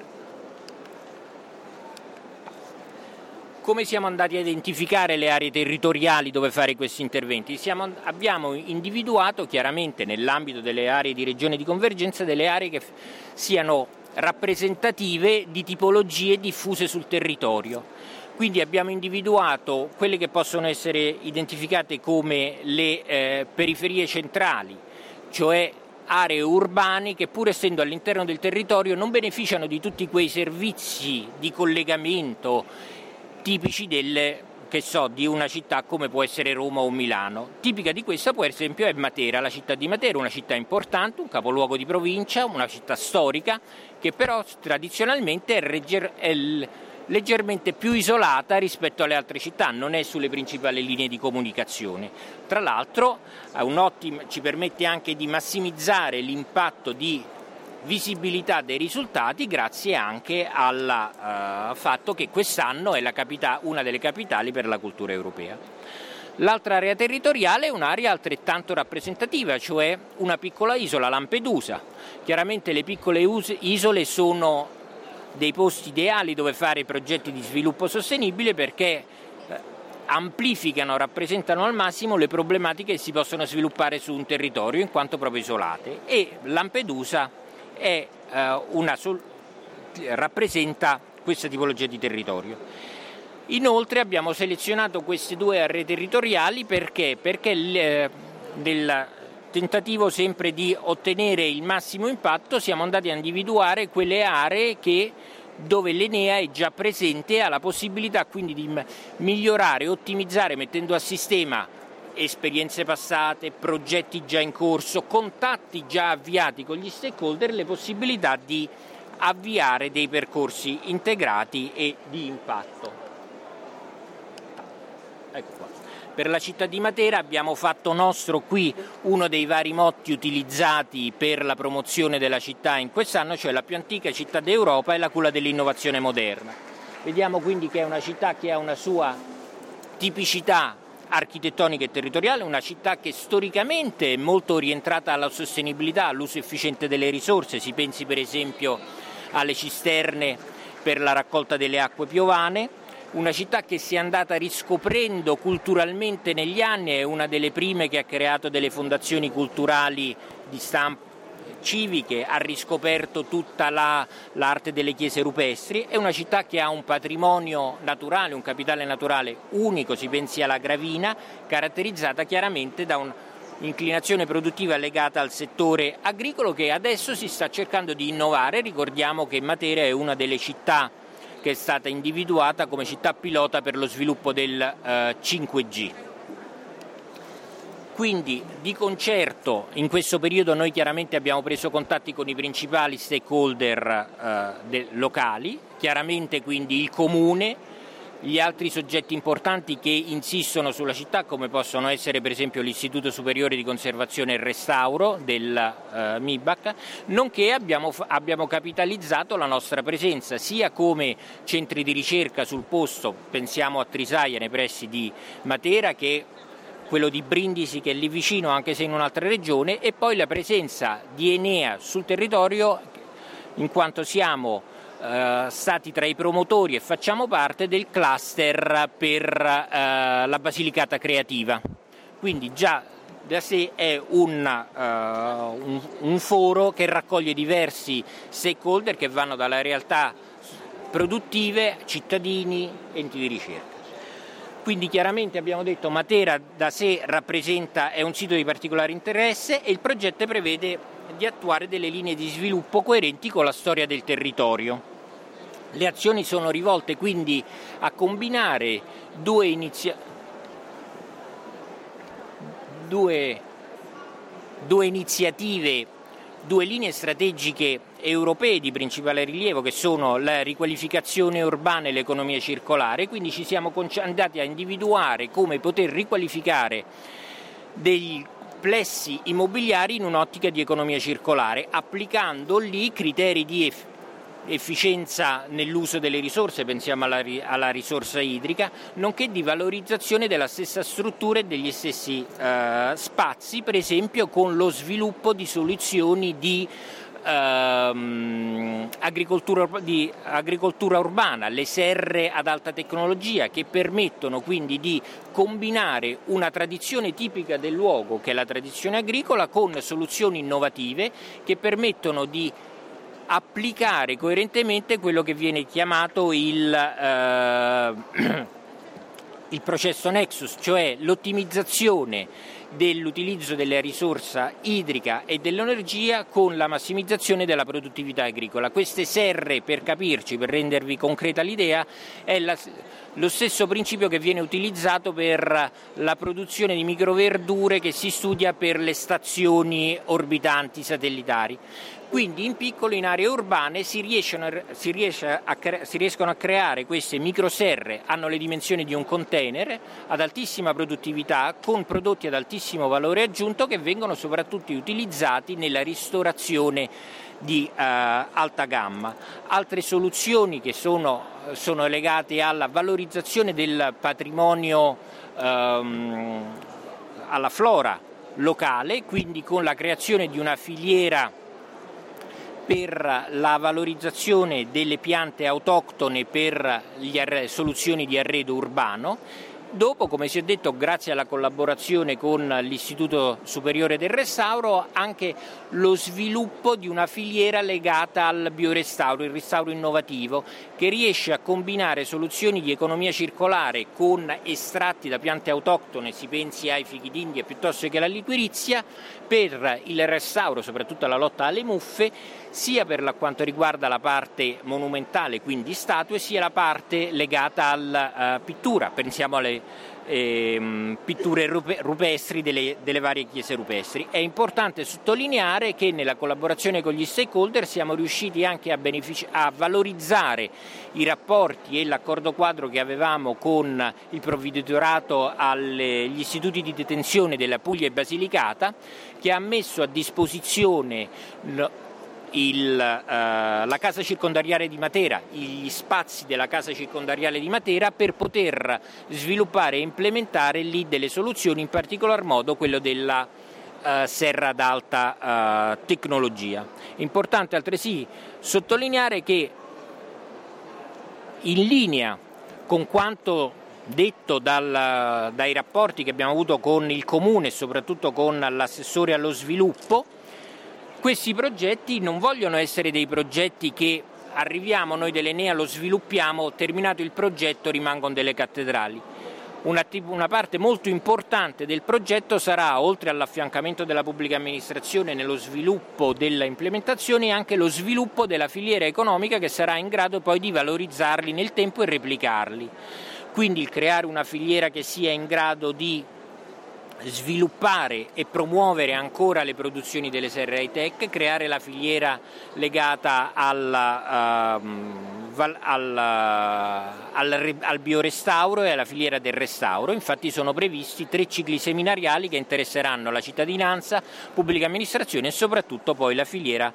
Come siamo andati a identificare le aree territoriali dove fare questi interventi? Abbiamo individuato chiaramente nell'ambito delle aree di regione di convergenza delle aree che siano rappresentative di tipologie diffuse sul territorio. Quindi abbiamo individuato quelle che possono essere identificate come le periferie centrali, cioè aree urbane che pur essendo all'interno del territorio non beneficiano di tutti quei servizi di collegamento tipici di una città come può essere Roma o Milano. Tipica di questa per esempio è Matera, la città di Matera, una città importante, un capoluogo di provincia, una città storica che però tradizionalmente è leggermente più isolata rispetto alle altre città, non è sulle principali linee di comunicazione. Tra l'altro ci permette anche di massimizzare l'impatto di visibilità dei risultati grazie anche al fatto che quest'anno è una delle capitali per la cultura europea. L'altra area territoriale è un'area altrettanto rappresentativa, cioè una piccola isola, Lampedusa. Chiaramente le piccole isole sono dei posti ideali dove fare progetti di sviluppo sostenibile perché rappresentano al massimo le problematiche che si possono sviluppare su un territorio in quanto proprio isolate, e Lampedusa rappresenta questa tipologia di territorio. Inoltre abbiamo selezionato queste due aree territoriali perché nel tentativo sempre di ottenere il massimo impatto siamo andati a individuare quelle aree dove l'Enea è già presente e ha la possibilità quindi di migliorare, ottimizzare mettendo a sistema esperienze passate, progetti già in corso, contatti già avviati con gli stakeholder, le possibilità di avviare dei percorsi integrati e di impatto. Ecco qua. Per la città di Matera abbiamo fatto nostro qui uno dei vari motti utilizzati per la promozione della città in quest'anno, cioè la più antica città d'Europa e la culla dell'innovazione moderna. Vediamo quindi che è una città che ha una sua tipicità architettonica e territoriale, una città che storicamente è molto orientata alla sostenibilità, all'uso efficiente delle risorse, si pensi per esempio alle cisterne per la raccolta delle acque piovane, una città che si è andata riscoprendo culturalmente negli anni, è una delle prime che ha creato delle fondazioni culturali di stampo civiche, ha riscoperto tutta l'arte delle chiese rupestri, è una città che ha un patrimonio naturale, un capitale naturale unico, si pensi alla Gravina, caratterizzata chiaramente da un'inclinazione produttiva legata al settore agricolo che adesso si sta cercando di innovare. Ricordiamo che Matera è una delle città che è stata individuata come città pilota per lo sviluppo del 5G. Quindi di concerto in questo periodo noi chiaramente abbiamo preso contatti con i principali stakeholder locali, chiaramente quindi il comune, gli altri soggetti importanti che insistono sulla città, come possono essere per esempio l'Istituto Superiore di Conservazione e Restauro del MIBAC, nonché abbiamo capitalizzato la nostra presenza sia come centri di ricerca sul posto, pensiamo a Trisaia nei pressi di Matera, che quello di Brindisi che è lì vicino anche se in un'altra regione, e poi la presenza di Enea sul territorio, in quanto siamo stati tra i promotori e facciamo parte del cluster per la Basilicata Creativa. Quindi già da sé è un foro che raccoglie diversi stakeholder che vanno dalla realtà produttive, cittadini, enti di ricerca. Quindi chiaramente abbiamo detto Matera da sé è un sito di particolare interesse e il progetto prevede di attuare delle linee di sviluppo coerenti con la storia del territorio. Le azioni sono rivolte quindi a combinare due iniziative, due linee strategiche europee di principale rilievo, che sono la riqualificazione urbana e l'economia circolare. Quindi ci siamo andati a individuare come poter riqualificare dei plessi immobiliari in un'ottica di economia circolare, applicando lì criteri di efficienza nell'uso delle risorse, pensiamo alla risorsa idrica, nonché di valorizzazione della stessa struttura e degli stessi spazi, per esempio con lo sviluppo di soluzioni di agricoltura urbana, le serre ad alta tecnologia, che permettono quindi di combinare una tradizione tipica del luogo, che è la tradizione agricola, con soluzioni innovative che permettono di applicare coerentemente quello che viene chiamato il processo Nexus, cioè l'ottimizzazione dell'utilizzo della risorsa idrica e dell'energia con la massimizzazione della produttività agricola. Queste serre, per capirci, per rendervi concreta l'idea, è lo stesso principio che viene utilizzato per la produzione di microverdure che si studia per le stazioni orbitanti satellitari. Quindi in piccolo, in aree urbane, si riescono a creare queste microserre, hanno le dimensioni di un container, ad altissima produttività, con prodotti ad altissimo valore aggiunto, che vengono soprattutto utilizzati nella ristorazione di alta gamma. Altre soluzioni che sono legate alla valorizzazione del patrimonio, alla flora locale, quindi con la creazione di una filiera per la valorizzazione delle piante autoctone per soluzioni di arredo urbano. Dopo, come si è detto, grazie alla collaborazione con l'Istituto Superiore del Restauro, anche lo sviluppo di una filiera legata al biorestauro, il restauro innovativo, che riesce a combinare soluzioni di economia circolare con estratti da piante autoctone, si pensi ai fichi d'India piuttosto che alla liquirizia, per il restauro, soprattutto alla lotta alle muffe, sia per quanto riguarda la parte monumentale, quindi statue, sia la parte legata alla pittura. Pensiamo alle pitture rupestri delle varie chiese rupestri. È importante sottolineare che nella collaborazione con gli stakeholder siamo riusciti anche a valorizzare i rapporti e l'accordo quadro che avevamo con il provveditorato agli istituti di detenzione della Puglia e Basilicata, che ha messo a disposizione la casa circondariale di Matera, gli spazi della casa circondariale di Matera, per poter sviluppare e implementare lì delle soluzioni, in particolar modo quello della serra ad alta tecnologia. Importante altresì sottolineare che, in linea con quanto detto dai rapporti che abbiamo avuto con il Comune e soprattutto con l'assessore allo sviluppo, questi progetti non vogliono essere dei progetti che arriviamo noi dell'Enea, lo sviluppiamo, terminato il progetto rimangono delle cattedrali. Una parte molto importante del progetto sarà, oltre all'affiancamento della pubblica amministrazione nello sviluppo della implementazione, anche lo sviluppo della filiera economica, che sarà in grado poi di valorizzarli nel tempo e replicarli. Quindi il creare una filiera che sia in grado di sviluppare e promuovere ancora le produzioni delle serre high tech, creare la filiera legata alla al biorestauro e alla filiera del restauro. Infatti sono previsti 3 cicli seminariali che interesseranno la cittadinanza, pubblica amministrazione e soprattutto poi la filiera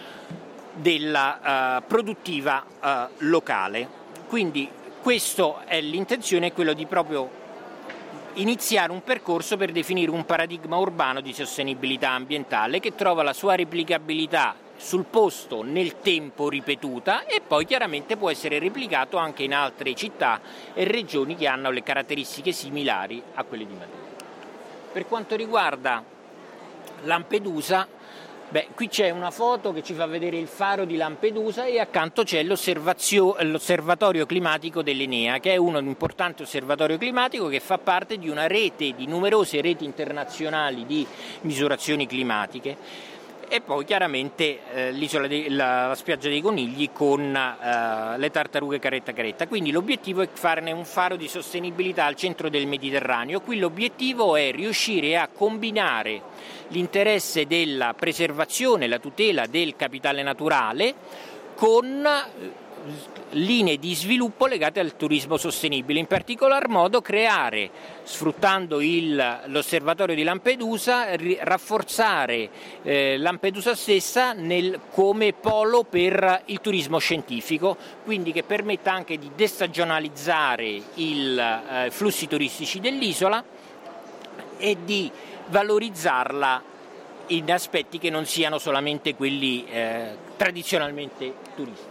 della produttiva locale. Quindi questo è l'intenzione, è quello di proprio iniziare un percorso per definire un paradigma urbano di sostenibilità ambientale che trova la sua replicabilità sul posto nel tempo ripetuta e poi chiaramente può essere replicato anche in altre città e regioni che hanno le caratteristiche similari a quelle di Matera. Per quanto riguarda Lampedusa, qui c'è una foto che ci fa vedere il faro di Lampedusa e accanto c'è l'osservatorio climatico dell'Enea, che è un importante osservatorio climatico che fa parte di una rete, di numerose reti internazionali di misurazioni climatiche. E poi chiaramente la spiaggia dei Conigli con le tartarughe caretta. Quindi l'obiettivo è farne un faro di sostenibilità al centro del Mediterraneo. Qui l'obiettivo è riuscire a combinare l'interesse della preservazione, la tutela del capitale naturale con linee di sviluppo legate al turismo sostenibile, in particolar modo creare, sfruttando l'osservatorio di Lampedusa, rafforzare Lampedusa stessa come polo per il turismo scientifico, quindi che permetta anche di destagionalizzare i flussi turistici dell'isola e di valorizzarla in aspetti che non siano solamente quelli tradizionalmente turistici.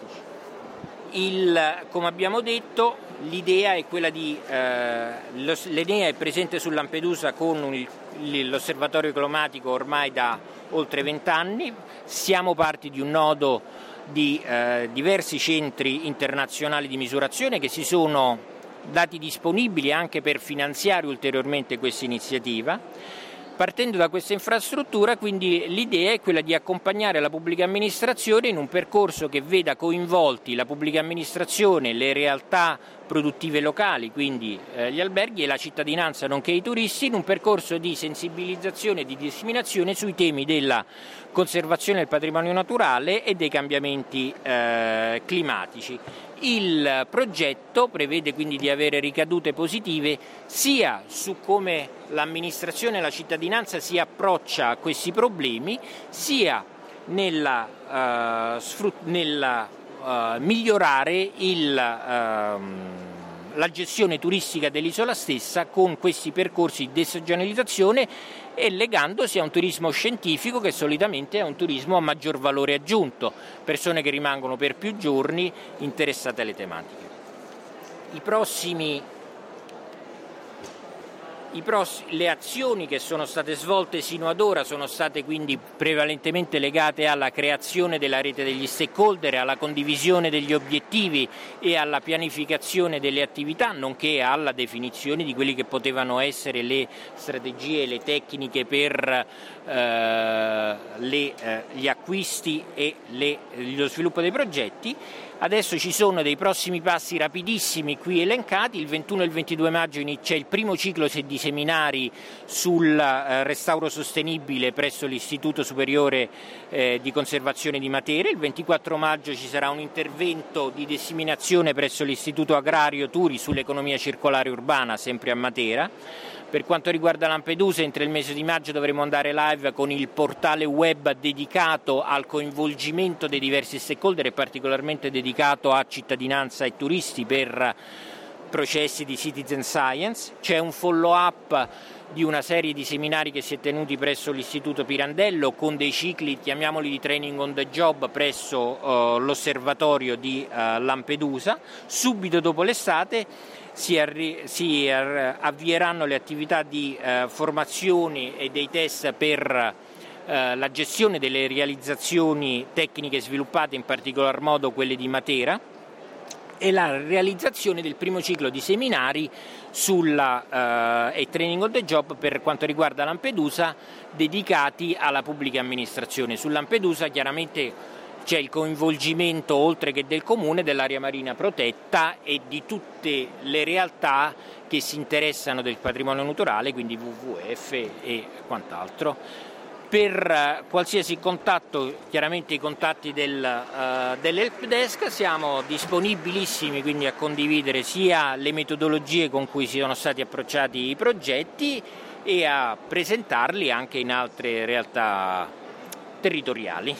Come abbiamo detto, l'idea è quella l'Enea è presente su Lampedusa con l'osservatorio climatico ormai da oltre 20 anni, siamo parte di un nodo di diversi centri internazionali di misurazione che si sono dati disponibili anche per finanziare ulteriormente questa iniziativa. Partendo da questa infrastruttura, quindi l'idea è quella di accompagnare la pubblica amministrazione in un percorso che veda coinvolti la pubblica amministrazione, le realtà produttive locali, quindi gli alberghi e la cittadinanza nonché i turisti, in un percorso di sensibilizzazione e di disseminazione sui temi della conservazione del patrimonio naturale e dei cambiamenti climatici. Il progetto prevede quindi di avere ricadute positive sia su come l'amministrazione e la cittadinanza si approccia a questi problemi, sia nella migliorare la gestione turistica dell'isola stessa con questi percorsi di destagionalizzazione e legandosi a un turismo scientifico che solitamente è un turismo a maggior valore aggiunto, persone che rimangono per più giorni interessate alle tematiche. Le azioni che sono state svolte sino ad ora sono state quindi prevalentemente legate alla creazione della rete degli stakeholder, alla condivisione degli obiettivi e alla pianificazione delle attività, nonché alla definizione di quelli che potevano essere le strategie, le tecniche per gli acquisti e lo sviluppo dei progetti. Adesso ci sono dei prossimi passi rapidissimi qui elencati. Il 21 e il 22 maggio c'è il primo ciclo di seminari sul restauro sostenibile presso l'Istituto Superiore di Conservazione di Matera. Il 24 maggio ci sarà un intervento di disseminazione presso l'Istituto Agrario Turi sull'economia circolare urbana, sempre a Matera. Per quanto riguarda Lampedusa, entro il mese di maggio dovremo andare live con il portale web dedicato al coinvolgimento dei diversi stakeholder e particolarmente dedicato a cittadinanza e turisti per processi di citizen science. C'è un follow-up di una serie di seminari che si è tenuti presso l'Istituto Pirandello con dei cicli, chiamiamoli di training on the job, presso l'osservatorio di Lampedusa. Subito dopo l'estate si avvieranno le attività di formazione e dei test per la gestione delle realizzazioni tecniche sviluppate, in particolar modo quelle di Matera, e la realizzazione del primo ciclo di seminari e training on the job per quanto riguarda Lampedusa, dedicati alla pubblica amministrazione. Su Lampedusa chiaramente c'è il coinvolgimento, oltre che del comune, dell'area marina protetta e di tutte le realtà che si interessano del patrimonio naturale, quindi WWF e quant'altro. Per qualsiasi contatto, chiaramente i contatti dell'helpdesk, siamo disponibilissimi quindi a condividere sia le metodologie con cui si sono stati approcciati i progetti e a presentarli anche in altre realtà territoriali.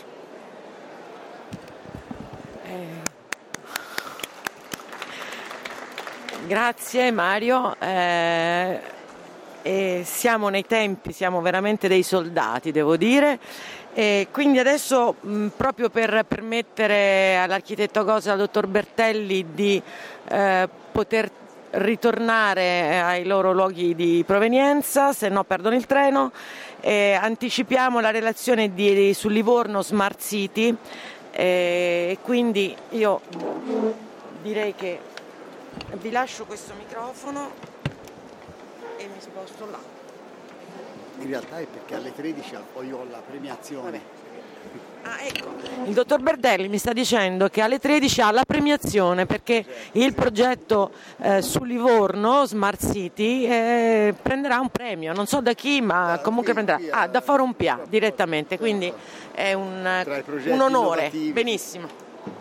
Grazie Mario. Siamo nei tempi, siamo veramente dei soldati, devo dire. Quindi adesso, proprio per permettere all'architetto Cosa e al dottor Bertelli di poter ritornare ai loro luoghi di provenienza, se no perdono il treno, anticipiamo la relazione su Livorno Smart City, quindi io direi che vi lascio questo microfono e mi sposto là. In realtà è perché alle 13 poi ho la premiazione. Ecco, il dottor Bertelli mi sta dicendo che alle 13 ha la premiazione perché il progetto su Livorno Smart City prenderà un premio, non so da chi, ma comunque prenderà da Forum PA direttamente, quindi è un onore. Innovativi. Benissimo.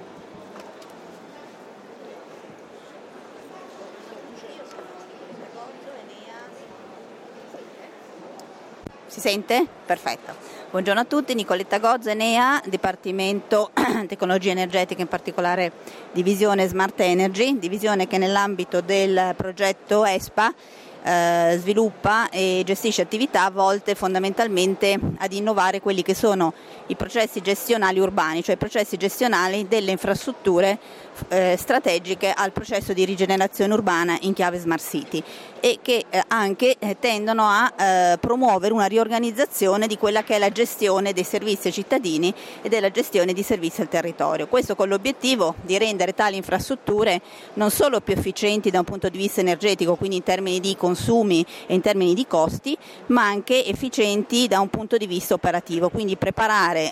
Si sente? Perfetto. Buongiorno a tutti, Nicoletta Gozza, Enea, Dipartimento Tecnologie Energetiche, in particolare Divisione Smart Energy, divisione che nell'ambito del progetto ESPA sviluppa e gestisce attività volte fondamentalmente ad innovare quelli che sono i processi gestionali urbani, cioè i processi gestionali delle infrastrutture strategiche al processo di rigenerazione urbana in chiave Smart City e che anche tendono a promuovere una riorganizzazione di quella che è la gestione dei servizi ai cittadini e della gestione di servizi al territorio. Questo con l'obiettivo di rendere tali infrastrutture non solo più efficienti da un punto di vista energetico, quindi in termini di consumi e in termini di costi, ma anche efficienti da un punto di vista operativo, quindi preparare,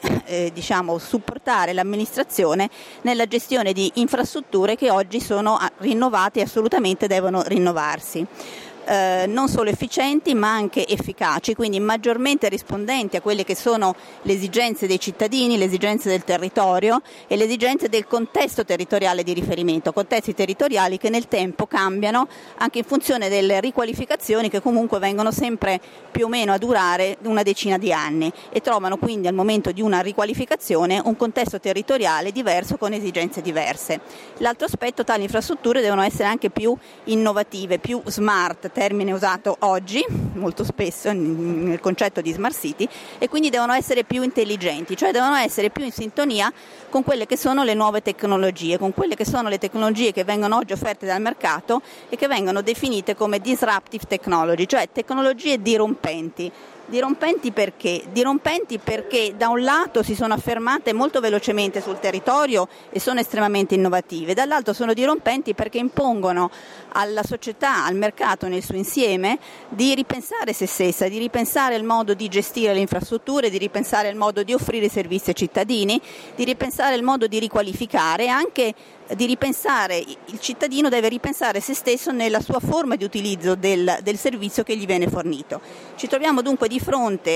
supportare l'amministrazione nella gestione di infrastrutture che oggi sono rinnovate e assolutamente devono rinnovarsi. Non solo efficienti ma anche efficaci, quindi maggiormente rispondenti a quelle che sono le esigenze dei cittadini, le esigenze del territorio e le esigenze del contesto territoriale di riferimento, contesti territoriali che nel tempo cambiano anche in funzione delle riqualificazioni che comunque vengono sempre più o meno a durare una decina di anni e trovano quindi al momento di una riqualificazione un contesto territoriale diverso con esigenze diverse. L'altro aspetto, tali infrastrutture devono essere anche più innovative, più smart, termine usato oggi molto spesso nel concetto di Smart City, e quindi devono essere più intelligenti, cioè devono essere più in sintonia con quelle che sono le nuove tecnologie, con quelle che sono le tecnologie che vengono oggi offerte dal mercato e che vengono definite come disruptive technology, cioè tecnologie dirompenti. Dirompenti perché? Dirompenti perché da un lato si sono affermate molto velocemente sul territorio e sono estremamente innovative, dall'altro sono dirompenti perché impongono alla società, al mercato nel suo insieme di ripensare se stessa, di ripensare il modo di gestire le infrastrutture, di ripensare il modo di offrire servizi ai cittadini, di ripensare il modo di riqualificare, anche di ripensare, il cittadino deve ripensare se stesso nella sua forma di utilizzo del servizio che gli viene fornito. Ci troviamo dunque di fronte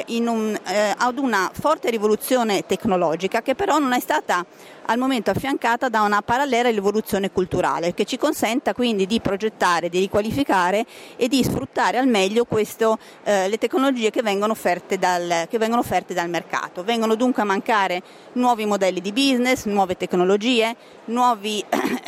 ad una forte rivoluzione tecnologica che però non è stata al momento affiancata da una parallela rivoluzione culturale che ci consenta quindi di progettare, di riqualificare e di sfruttare al meglio le tecnologie che vengono offerte dal mercato. Vengono dunque a mancare nuovi modelli di business, nuove tecnologie, nuovi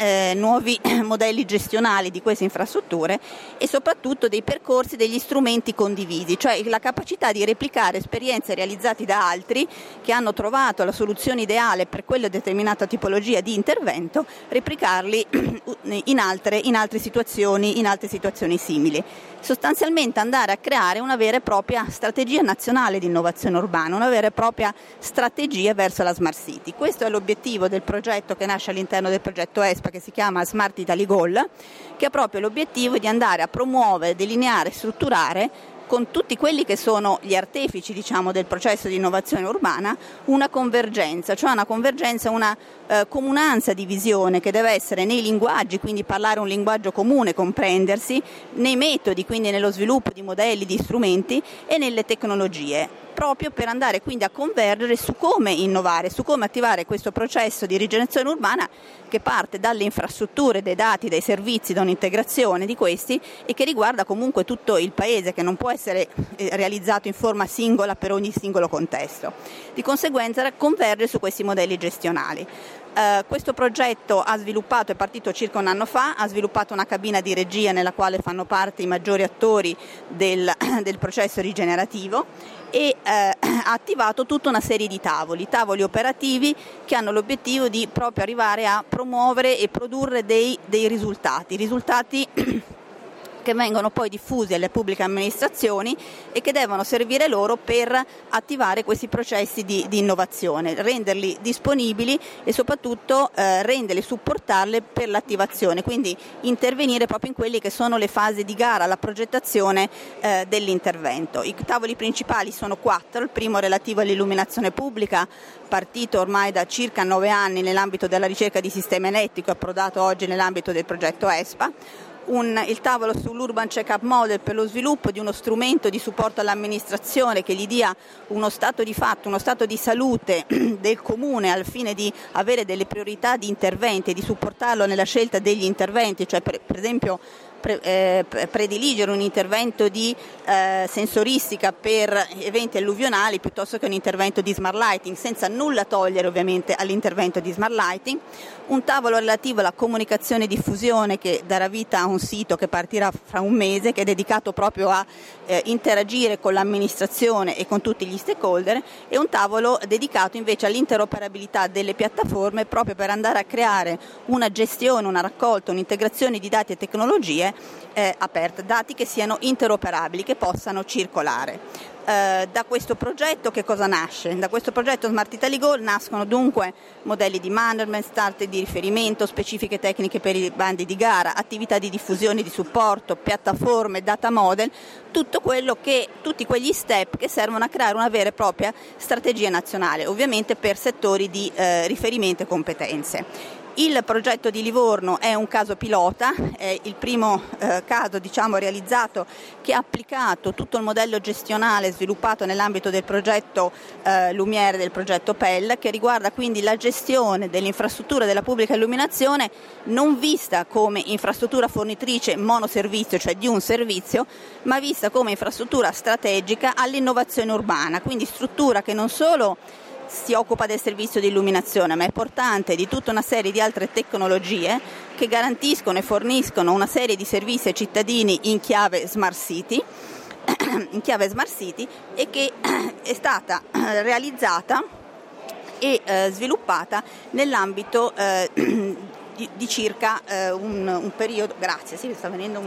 modelli gestionali di queste infrastrutture e soprattutto dei percorsi, degli strumenti condivisi, cioè la capacità di replicare esperienze realizzate da altri che hanno trovato la soluzione ideale per quella determinata tipologia di intervento, replicarli in altre situazioni simili. Sostanzialmente andare a creare una vera e propria strategia nazionale di innovazione urbana, una vera e propria strategia verso la Smart City. Questo è l'obiettivo del progetto che nasce all'interno del progetto ESPA, che si chiama Smart Italy Goal, che ha proprio l'obiettivo di andare a promuovere, delineare e strutturare con tutti quelli che sono gli artefici del processo di innovazione urbana una convergenza, una comunanza di visione che deve essere nei linguaggi, quindi parlare un linguaggio comune, comprendersi, nei metodi, quindi nello sviluppo di modelli, di strumenti e nelle tecnologie, proprio per andare quindi a convergere su come innovare, su come attivare questo processo di rigenerazione urbana che parte dalle infrastrutture, dai dati, dai servizi, da un'integrazione di questi e che riguarda comunque tutto il paese, che non può essere realizzato in forma singola per ogni singolo contesto. Di conseguenza converge su questi modelli gestionali. Questo progetto è partito circa un anno fa, ha sviluppato una cabina di regia nella quale fanno parte i maggiori attori del processo rigenerativo e ha attivato tutta una serie di tavoli operativi che hanno l'obiettivo di proprio arrivare a promuovere e produrre dei risultati che vengono poi diffusi alle pubbliche amministrazioni e che devono servire loro per attivare questi processi di innovazione, renderli disponibili e soprattutto renderli, supportarli per l'attivazione, quindi intervenire proprio in quelle che sono le fasi di gara, la progettazione dell'intervento. I tavoli principali sono 4, il primo relativo all'illuminazione pubblica, partito ormai da circa 9 anni nell'ambito della ricerca di sistema elettrico, approdato oggi nell'ambito del progetto ESPA. Il tavolo sull'Urban Check-up Model per lo sviluppo di uno strumento di supporto all'amministrazione che gli dia uno stato di fatto, uno stato di salute del comune al fine di avere delle priorità di interventi e di supportarlo nella scelta degli interventi, cioè per esempio prediligere un intervento di sensoristica per eventi alluvionali piuttosto che un intervento di smart lighting, senza nulla togliere ovviamente all'intervento di smart lighting. Un tavolo relativo alla comunicazione e diffusione che darà vita a un sito che partirà fra un mese, che è dedicato proprio a interagire con l'amministrazione e con tutti gli stakeholder, e un tavolo dedicato invece all'interoperabilità delle piattaforme proprio per andare a creare una gestione, una raccolta, un'integrazione di dati e tecnologie aperte, dati che siano interoperabili, che possano circolare. Da questo progetto che cosa nasce? Da questo progetto Smart Italy Goal nascono dunque modelli di management, start di riferimento, specifiche tecniche per i bandi di gara, attività di diffusione, di supporto, piattaforme, data model, tutti quegli step che servono a creare una vera e propria strategia nazionale, ovviamente per settori di riferimento e competenze. Il progetto di Livorno è un caso pilota, è il primo caso realizzato che ha applicato tutto il modello gestionale sviluppato nell'ambito del progetto Lumiere, del progetto PEL, che riguarda quindi la gestione dell'infrastruttura della pubblica illuminazione non vista come infrastruttura fornitrice monoservizio, cioè di un servizio, ma vista come infrastruttura strategica all'innovazione urbana, quindi struttura che non solo si occupa del servizio di illuminazione, ma è portante di tutta una serie di altre tecnologie che garantiscono e forniscono una serie di servizi ai cittadini in chiave Smart City, e che è stata realizzata e sviluppata nell'ambito di circa un periodo. Grazie, sì, sta venendo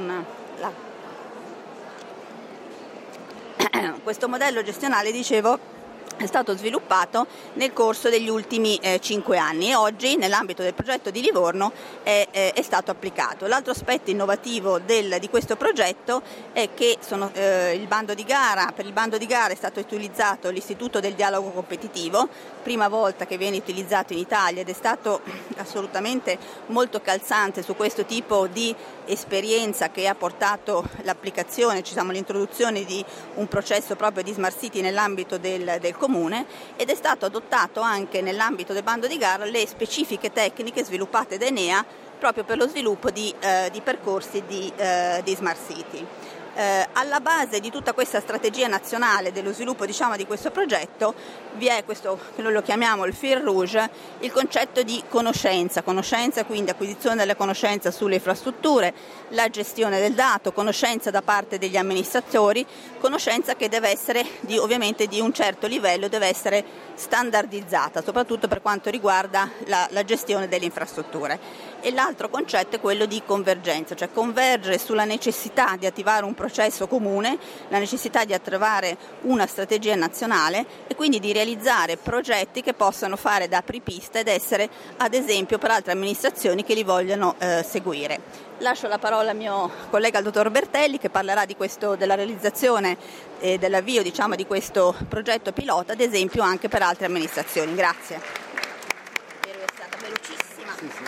questo modello gestionale, dicevo, è stato sviluppato nel corso degli ultimi 5 anni e oggi nell'ambito del progetto di Livorno è stato applicato. L'altro aspetto innovativo di questo progetto è che per il bando di gara è stato utilizzato l'istituto del dialogo competitivo, prima volta che viene utilizzato in Italia, ed è stato assolutamente molto calzante su questo tipo di esperienza che ha portato l'applicazione, l'introduzione di un processo proprio di Smart City nell'ambito del comune, ed è stato adottato anche nell'ambito del bando di gara le specifiche tecniche sviluppate da Enea proprio per lo sviluppo di percorsi di Smart City. Alla base di tutta questa strategia nazionale dello sviluppo di questo progetto vi è questo che noi lo chiamiamo il fil rouge, il concetto di conoscenza, quindi acquisizione della conoscenza sulle infrastrutture, la gestione del dato, conoscenza da parte degli amministratori, conoscenza che deve essere ovviamente di un certo livello, deve essere standardizzata, soprattutto per quanto riguarda la gestione delle infrastrutture. E l'altro concetto è quello di convergenza, cioè convergere sulla necessità di attivare un processo comune, la necessità di attivare una strategia nazionale e quindi di realizzare progetti che possano fare da apripista ed essere ad esempio per altre amministrazioni che li vogliono seguire. Lascio la parola al mio collega, il dottor Bertelli, che parlerà della realizzazione e dell'avvio di questo progetto pilota, ad esempio anche per altre amministrazioni. Grazie. È stata velocissima. Sì.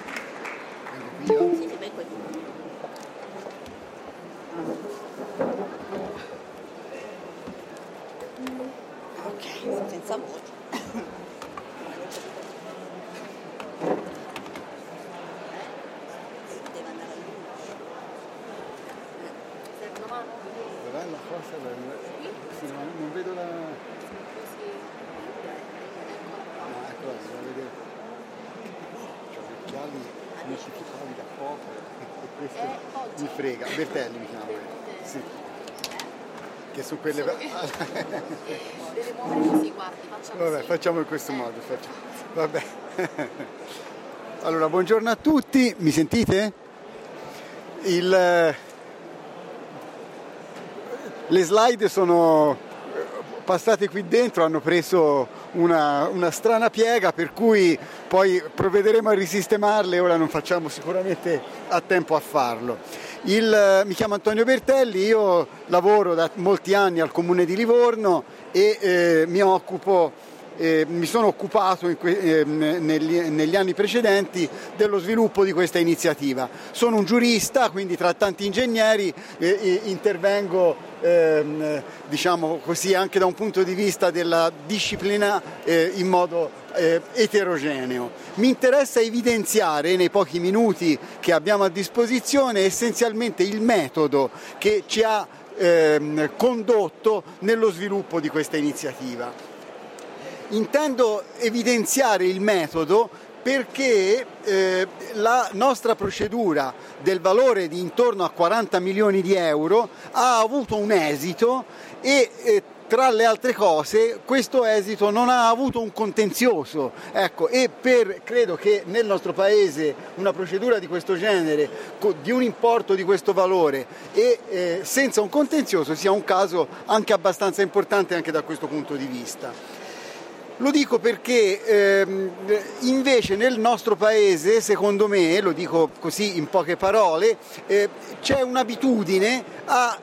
Sì, beh, così. mi certificavi da poco e questo mi frega. Bertelli mi chiamo. Sì. Che su quelle... Delle così, guardi, facciamo Vabbè, così. facciamo in questo modo. Vabbè. Allora, buongiorno a tutti, mi sentite? Le slide sono passate qui dentro, hanno preso una strana piega, per cui poi provvederemo a risistemarle, ora non facciamo sicuramente a tempo a farlo. Mi chiamo Antonio Bertelli, io lavoro da molti anni al Comune di Livorno e mi sono occupato negli anni precedenti dello sviluppo di questa iniziativa. Sono un giurista, quindi tra tanti ingegneri intervengo diciamo così anche da un punto di vista della disciplina in modo eterogeneo. Mi interessa evidenziare nei pochi minuti che abbiamo a disposizione essenzialmente il metodo che ci ha condotto nello sviluppo di questa iniziativa. Intendo evidenziare il metodo perché la nostra procedura del valore di intorno a 40 milioni di euro ha avuto un esito e tra le altre cose questo esito non ha avuto un contenzioso. Ecco, credo che nel nostro paese una procedura di questo genere, di un importo di questo valore e senza un contenzioso sia un caso anche abbastanza importante anche da questo punto di vista. Lo dico perché invece nel nostro paese, secondo me, lo dico così in poche parole, c'è un'abitudine a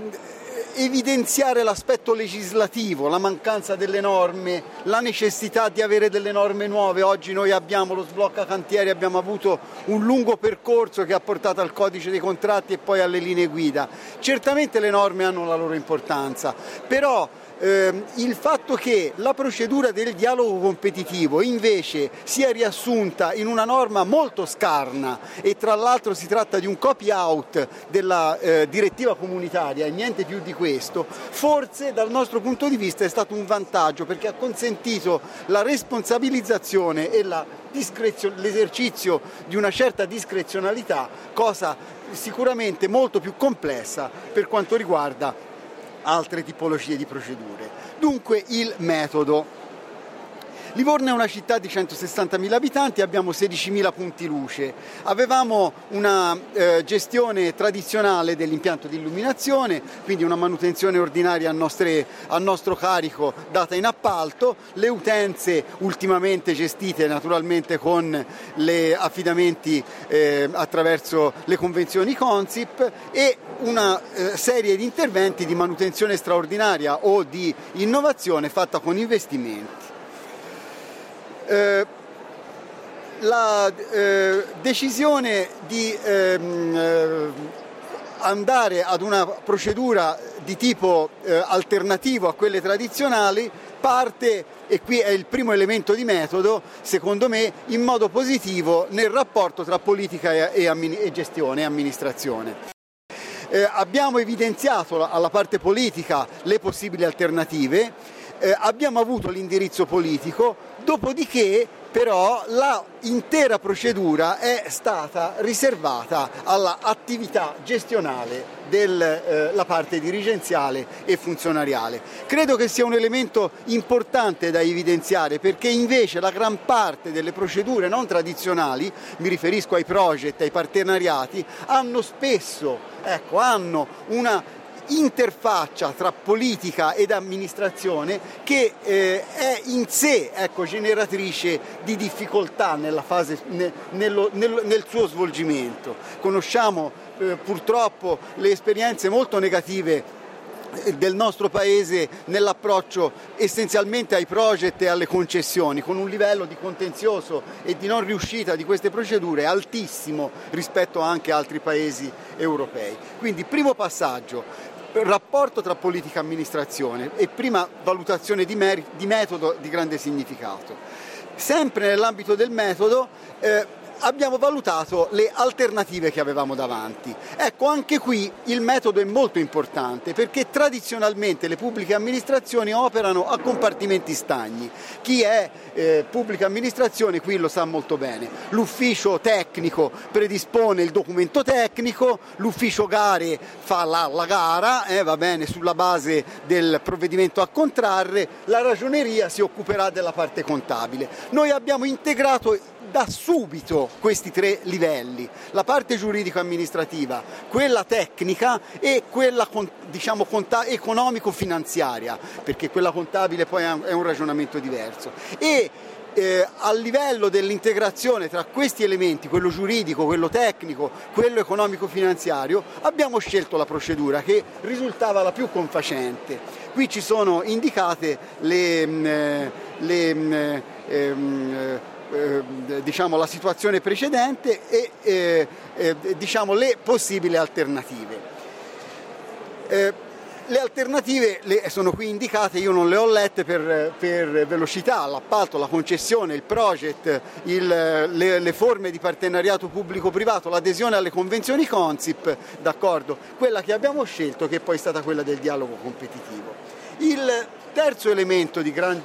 evidenziare l'aspetto legislativo, la mancanza delle norme, la necessità di avere delle norme nuove. Oggi noi abbiamo lo sblocca cantieri, abbiamo avuto un lungo percorso che ha portato al codice dei contratti e poi alle linee guida. Certamente le norme hanno la loro importanza, però il fatto che la procedura del dialogo competitivo invece sia riassunta in una norma molto scarna e tra l'altro si tratta di un copy out della direttiva comunitaria e niente più di questo, forse dal nostro punto di vista è stato un vantaggio perché ha consentito la responsabilizzazione e l'esercizio di una certa discrezionalità, cosa sicuramente molto più complessa per quanto riguarda altre tipologie di procedure. Dunque il metodo. Livorno è una città di 160.000 abitanti, abbiamo 16.000 punti luce. Avevamo una gestione tradizionale dell'impianto di illuminazione, quindi una manutenzione ordinaria a nostro carico data in appalto, le utenze ultimamente gestite naturalmente con gli affidamenti attraverso le convenzioni Consip e una serie di interventi di manutenzione straordinaria o di innovazione fatta con investimenti. La decisione di andare ad una procedura di tipo alternativo a quelle tradizionali parte, e qui è il primo elemento di metodo, secondo me, in modo positivo nel rapporto tra politica e gestione e amministrazione. Abbiamo evidenziato alla parte politica le possibili alternative, abbiamo avuto l'indirizzo politico, dopodiché però l'intera procedura è stata riservata all'attività gestionale della parte dirigenziale e funzionariale. Credo che sia un elemento importante da evidenziare perché invece la gran parte delle procedure non tradizionali, mi riferisco ai project, ai partenariati, hanno una interfaccia tra politica ed amministrazione che è in sé generatrice di difficoltà nel suo svolgimento. Conosciamo purtroppo le esperienze molto negative del nostro paese nell'approccio essenzialmente ai project e alle concessioni, con un livello di contenzioso e di non riuscita di queste procedure altissimo rispetto anche a altri paesi europei. Quindi primo passaggio, rapporto tra politica e amministrazione e prima valutazione di metodo di grande significato. Sempre nell'ambito del metodo abbiamo valutato le alternative che avevamo davanti. Ecco, anche qui il metodo è molto importante, perché tradizionalmente le pubbliche amministrazioni operano a compartimenti stagni. Chi è pubblica amministrazione qui lo sa molto bene. L'ufficio tecnico predispone il documento tecnico, l'ufficio gare fa la gara, va bene, sulla base del provvedimento a contrarre, la ragioneria si occuperà della parte contabile. Noi abbiamo integrato da subito questi tre livelli, la parte giuridico-amministrativa, quella tecnica e quella economico-finanziaria, perché quella contabile poi è un ragionamento diverso. E a livello dell'integrazione tra questi elementi, quello giuridico, quello tecnico, quello economico-finanziario, abbiamo scelto la procedura che risultava la più confacente. Qui ci sono indicate la situazione precedente e le possibili alternative. Le alternative sono qui indicate, io non le ho lette per velocità: l'appalto, la concessione, il project, le forme di partenariato pubblico-privato, l'adesione alle convenzioni Consip, d'accordo? Quella che abbiamo scelto, che poi è stata quella del dialogo competitivo. Il terzo elemento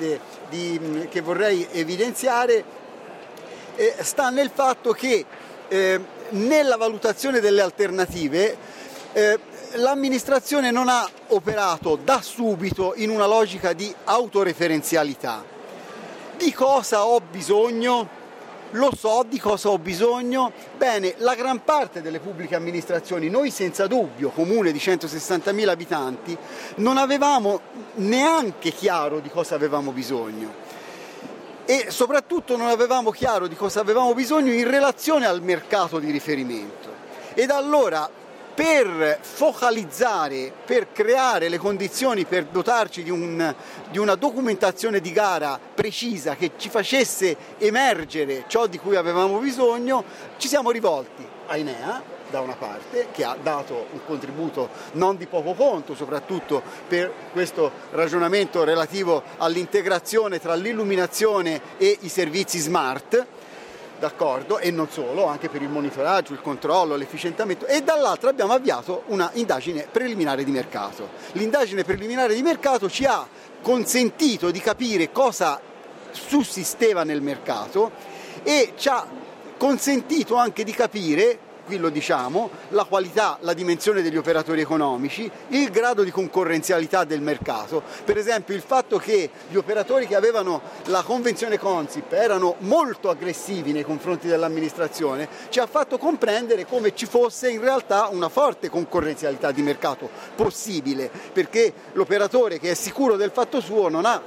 che vorrei evidenziare sta nel fatto che nella valutazione delle alternative l'amministrazione non ha operato da subito in una logica di autoreferenzialità. Di cosa ho bisogno? Lo so di cosa ho bisogno? Bene, la gran parte delle pubbliche amministrazioni, noi senza dubbio, comune di 160.000 abitanti, non avevamo neanche chiaro di cosa avevamo bisogno. E soprattutto non avevamo chiaro di cosa avevamo bisogno in relazione al mercato di riferimento. Ed allora, per focalizzare, per creare le condizioni per dotarci di una documentazione di gara precisa che ci facesse emergere ciò di cui avevamo bisogno, ci siamo rivolti a Enea, da una parte, che ha dato un contributo non di poco conto, soprattutto per questo ragionamento relativo all'integrazione tra l'illuminazione e i servizi smart, d'accordo, e non solo, anche per il monitoraggio, il controllo, l'efficientamento, e dall'altra abbiamo avviato una indagine preliminare di mercato. L'indagine preliminare di mercato ci ha consentito di capire cosa sussisteva nel mercato e ci ha consentito anche di capire, qui lo diciamo, la qualità, la dimensione degli operatori economici, il grado di concorrenzialità del mercato. Per esempio il fatto che gli operatori che avevano la convenzione Consip erano molto aggressivi nei confronti dell'amministrazione ci ha fatto comprendere come ci fosse in realtà una forte concorrenzialità di mercato possibile, perché l'operatore che è sicuro del fatto suo non ha,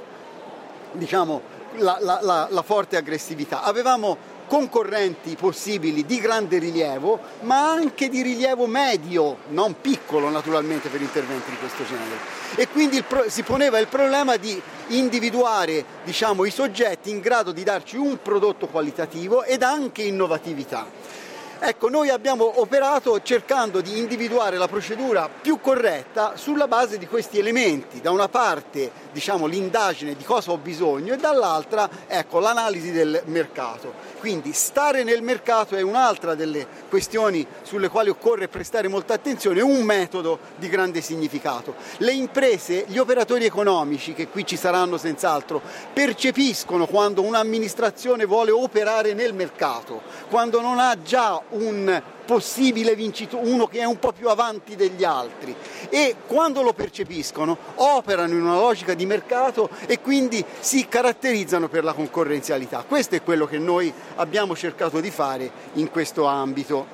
la forte aggressività. Avevamo concorrenti possibili di grande rilievo, ma anche di rilievo medio, non piccolo naturalmente per interventi di questo genere. E quindi si poneva il problema di individuare, i soggetti in grado di darci un prodotto qualitativo ed anche innovatività. Ecco, noi abbiamo operato cercando di individuare la procedura più corretta sulla base di questi elementi: da una parte l'indagine di cosa ho bisogno e dall'altra l'analisi del mercato. Quindi stare nel mercato è un'altra delle questioni sulle quali occorre prestare molta attenzione, un metodo di grande significato. Le imprese, gli operatori economici, che qui ci saranno senz'altro, percepiscono quando un'amministrazione vuole operare nel mercato, quando non ha già un possibile vincitore, uno che è un po' più avanti degli altri, e quando lo percepiscono operano in una logica di mercato e quindi si caratterizzano per la concorrenzialità. Questo è quello che noi abbiamo cercato di fare in questo ambito.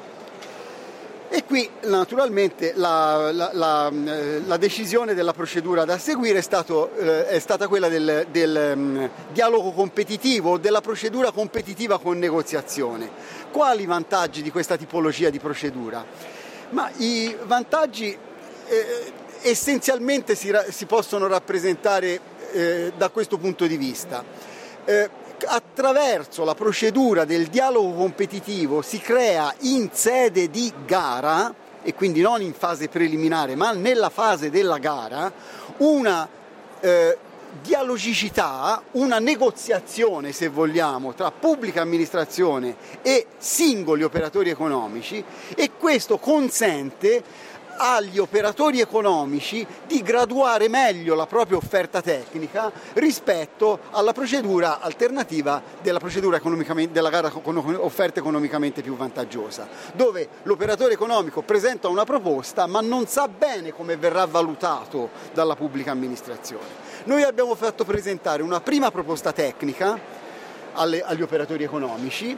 E qui naturalmente la decisione della procedura da seguire è stata quella del dialogo competitivo o della procedura competitiva con negoziazione. Quali vantaggi di questa tipologia di procedura? Ma i vantaggi essenzialmente si possono rappresentare da questo punto di vista. Attraverso la procedura del dialogo competitivo si crea in sede di gara, e quindi non in fase preliminare ma nella fase della gara, una dialogicità, una negoziazione, se vogliamo, tra pubblica amministrazione e singoli operatori economici, e questo consente agli operatori economici di graduare meglio la propria offerta tecnica rispetto alla procedura alternativa della gara con offerta economicamente più vantaggiosa, dove l'operatore economico presenta una proposta ma non sa bene come verrà valutato dalla pubblica amministrazione. Noi abbiamo fatto presentare una prima proposta tecnica agli operatori economici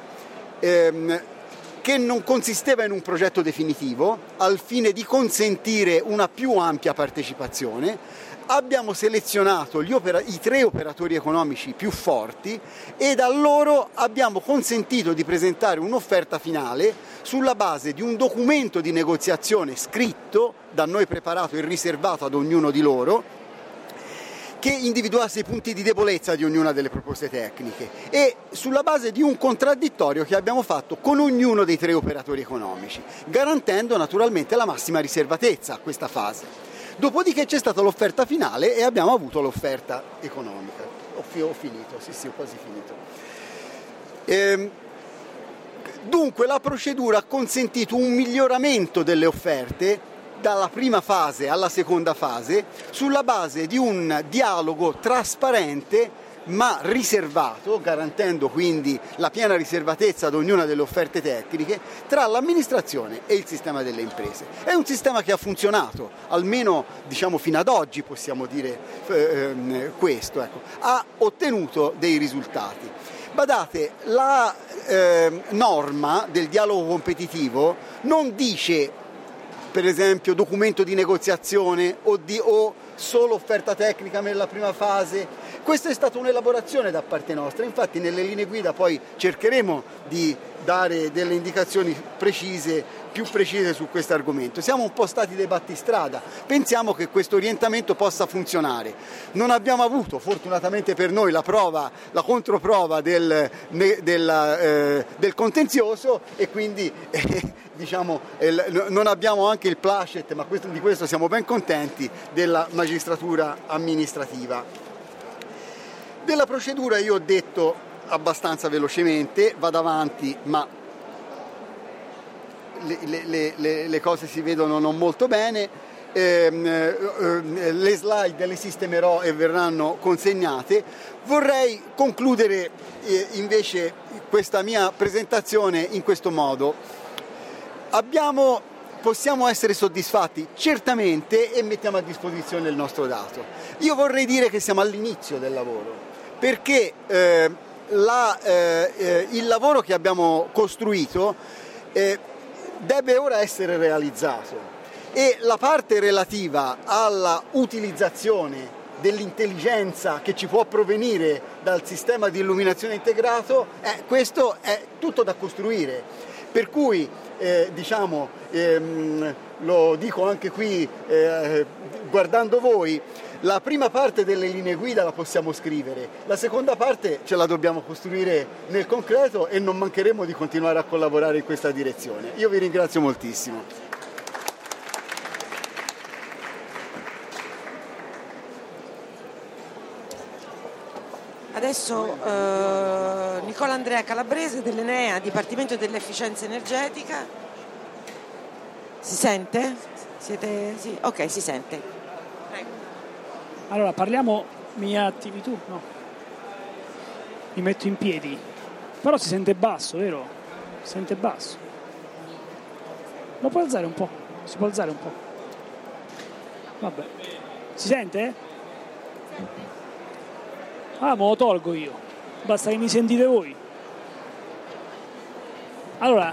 che non consisteva in un progetto definitivo, al fine di consentire una più ampia partecipazione. Abbiamo selezionato i 3 operatori economici più forti e a loro abbiamo consentito di presentare un'offerta finale sulla base di un documento di negoziazione scritto, da noi preparato e riservato ad ognuno di loro, che individuasse i punti di debolezza di ognuna delle proposte tecniche, e sulla base di un contraddittorio che abbiamo fatto con ognuno dei 3 operatori economici, garantendo naturalmente la massima riservatezza a questa fase. Dopodiché c'è stata l'offerta finale e abbiamo avuto l'offerta economica. Ho finito, sì, ho quasi finito. Dunque la procedura ha consentito un miglioramento delle offerte dalla prima fase alla seconda fase, sulla base di un dialogo trasparente ma riservato, garantendo quindi la piena riservatezza ad ognuna delle offerte tecniche, tra l'amministrazione e il sistema delle imprese. È un sistema che ha funzionato, almeno fino ad oggi possiamo dire questo, ecco. Ha ottenuto dei risultati. Badate, la norma del dialogo competitivo non dice, per esempio, documento di negoziazione o solo offerta tecnica nella prima fase. Questa è stata un'elaborazione da parte nostra, infatti nelle linee guida poi cercheremo di dare delle indicazioni più precise su questo argomento. Siamo un po' stati dei battistrada, pensiamo che questo orientamento possa funzionare. Non abbiamo avuto, fortunatamente per noi, la controprova del contenzioso, e quindi non abbiamo anche il placet, ma di questo siamo ben contenti, della magistratura amministrativa. Della procedura io ho detto abbastanza velocemente, vado avanti, ma le cose si vedono non molto bene. Le slide le sistemerò e verranno consegnate. Vorrei concludere invece questa mia presentazione in questo modo. Possiamo essere soddisfatti? Certamente, e mettiamo a disposizione il nostro dato. Io vorrei dire che siamo all'inizio del lavoro, perché il lavoro che abbiamo costruito deve ora essere realizzato, e la parte relativa alla utilizzazione dell'intelligenza che ci può provenire dal sistema di illuminazione integrato, questo è tutto da costruire. Per cui lo dico anche qui guardando voi, la prima parte delle linee guida la possiamo scrivere, la seconda parte ce la dobbiamo costruire nel concreto, e non mancheremo di continuare a collaborare in questa direzione. Io vi ringrazio moltissimo. Adesso Nicola Andrea Calabrese dell'Enea, Dipartimento dell'Efficienza Energetica. Si sente? Siete? Sì? Ok, si sente. Prego. Allora, parliamo, mi attivi tu? No. Mi metto in piedi. Però si sente basso, vero? Si sente basso. Lo puoi alzare un po'? Si può alzare un po'? Vabbè. Si sente? Ah, me lo tolgo io. Basta che mi sentite voi. Allora,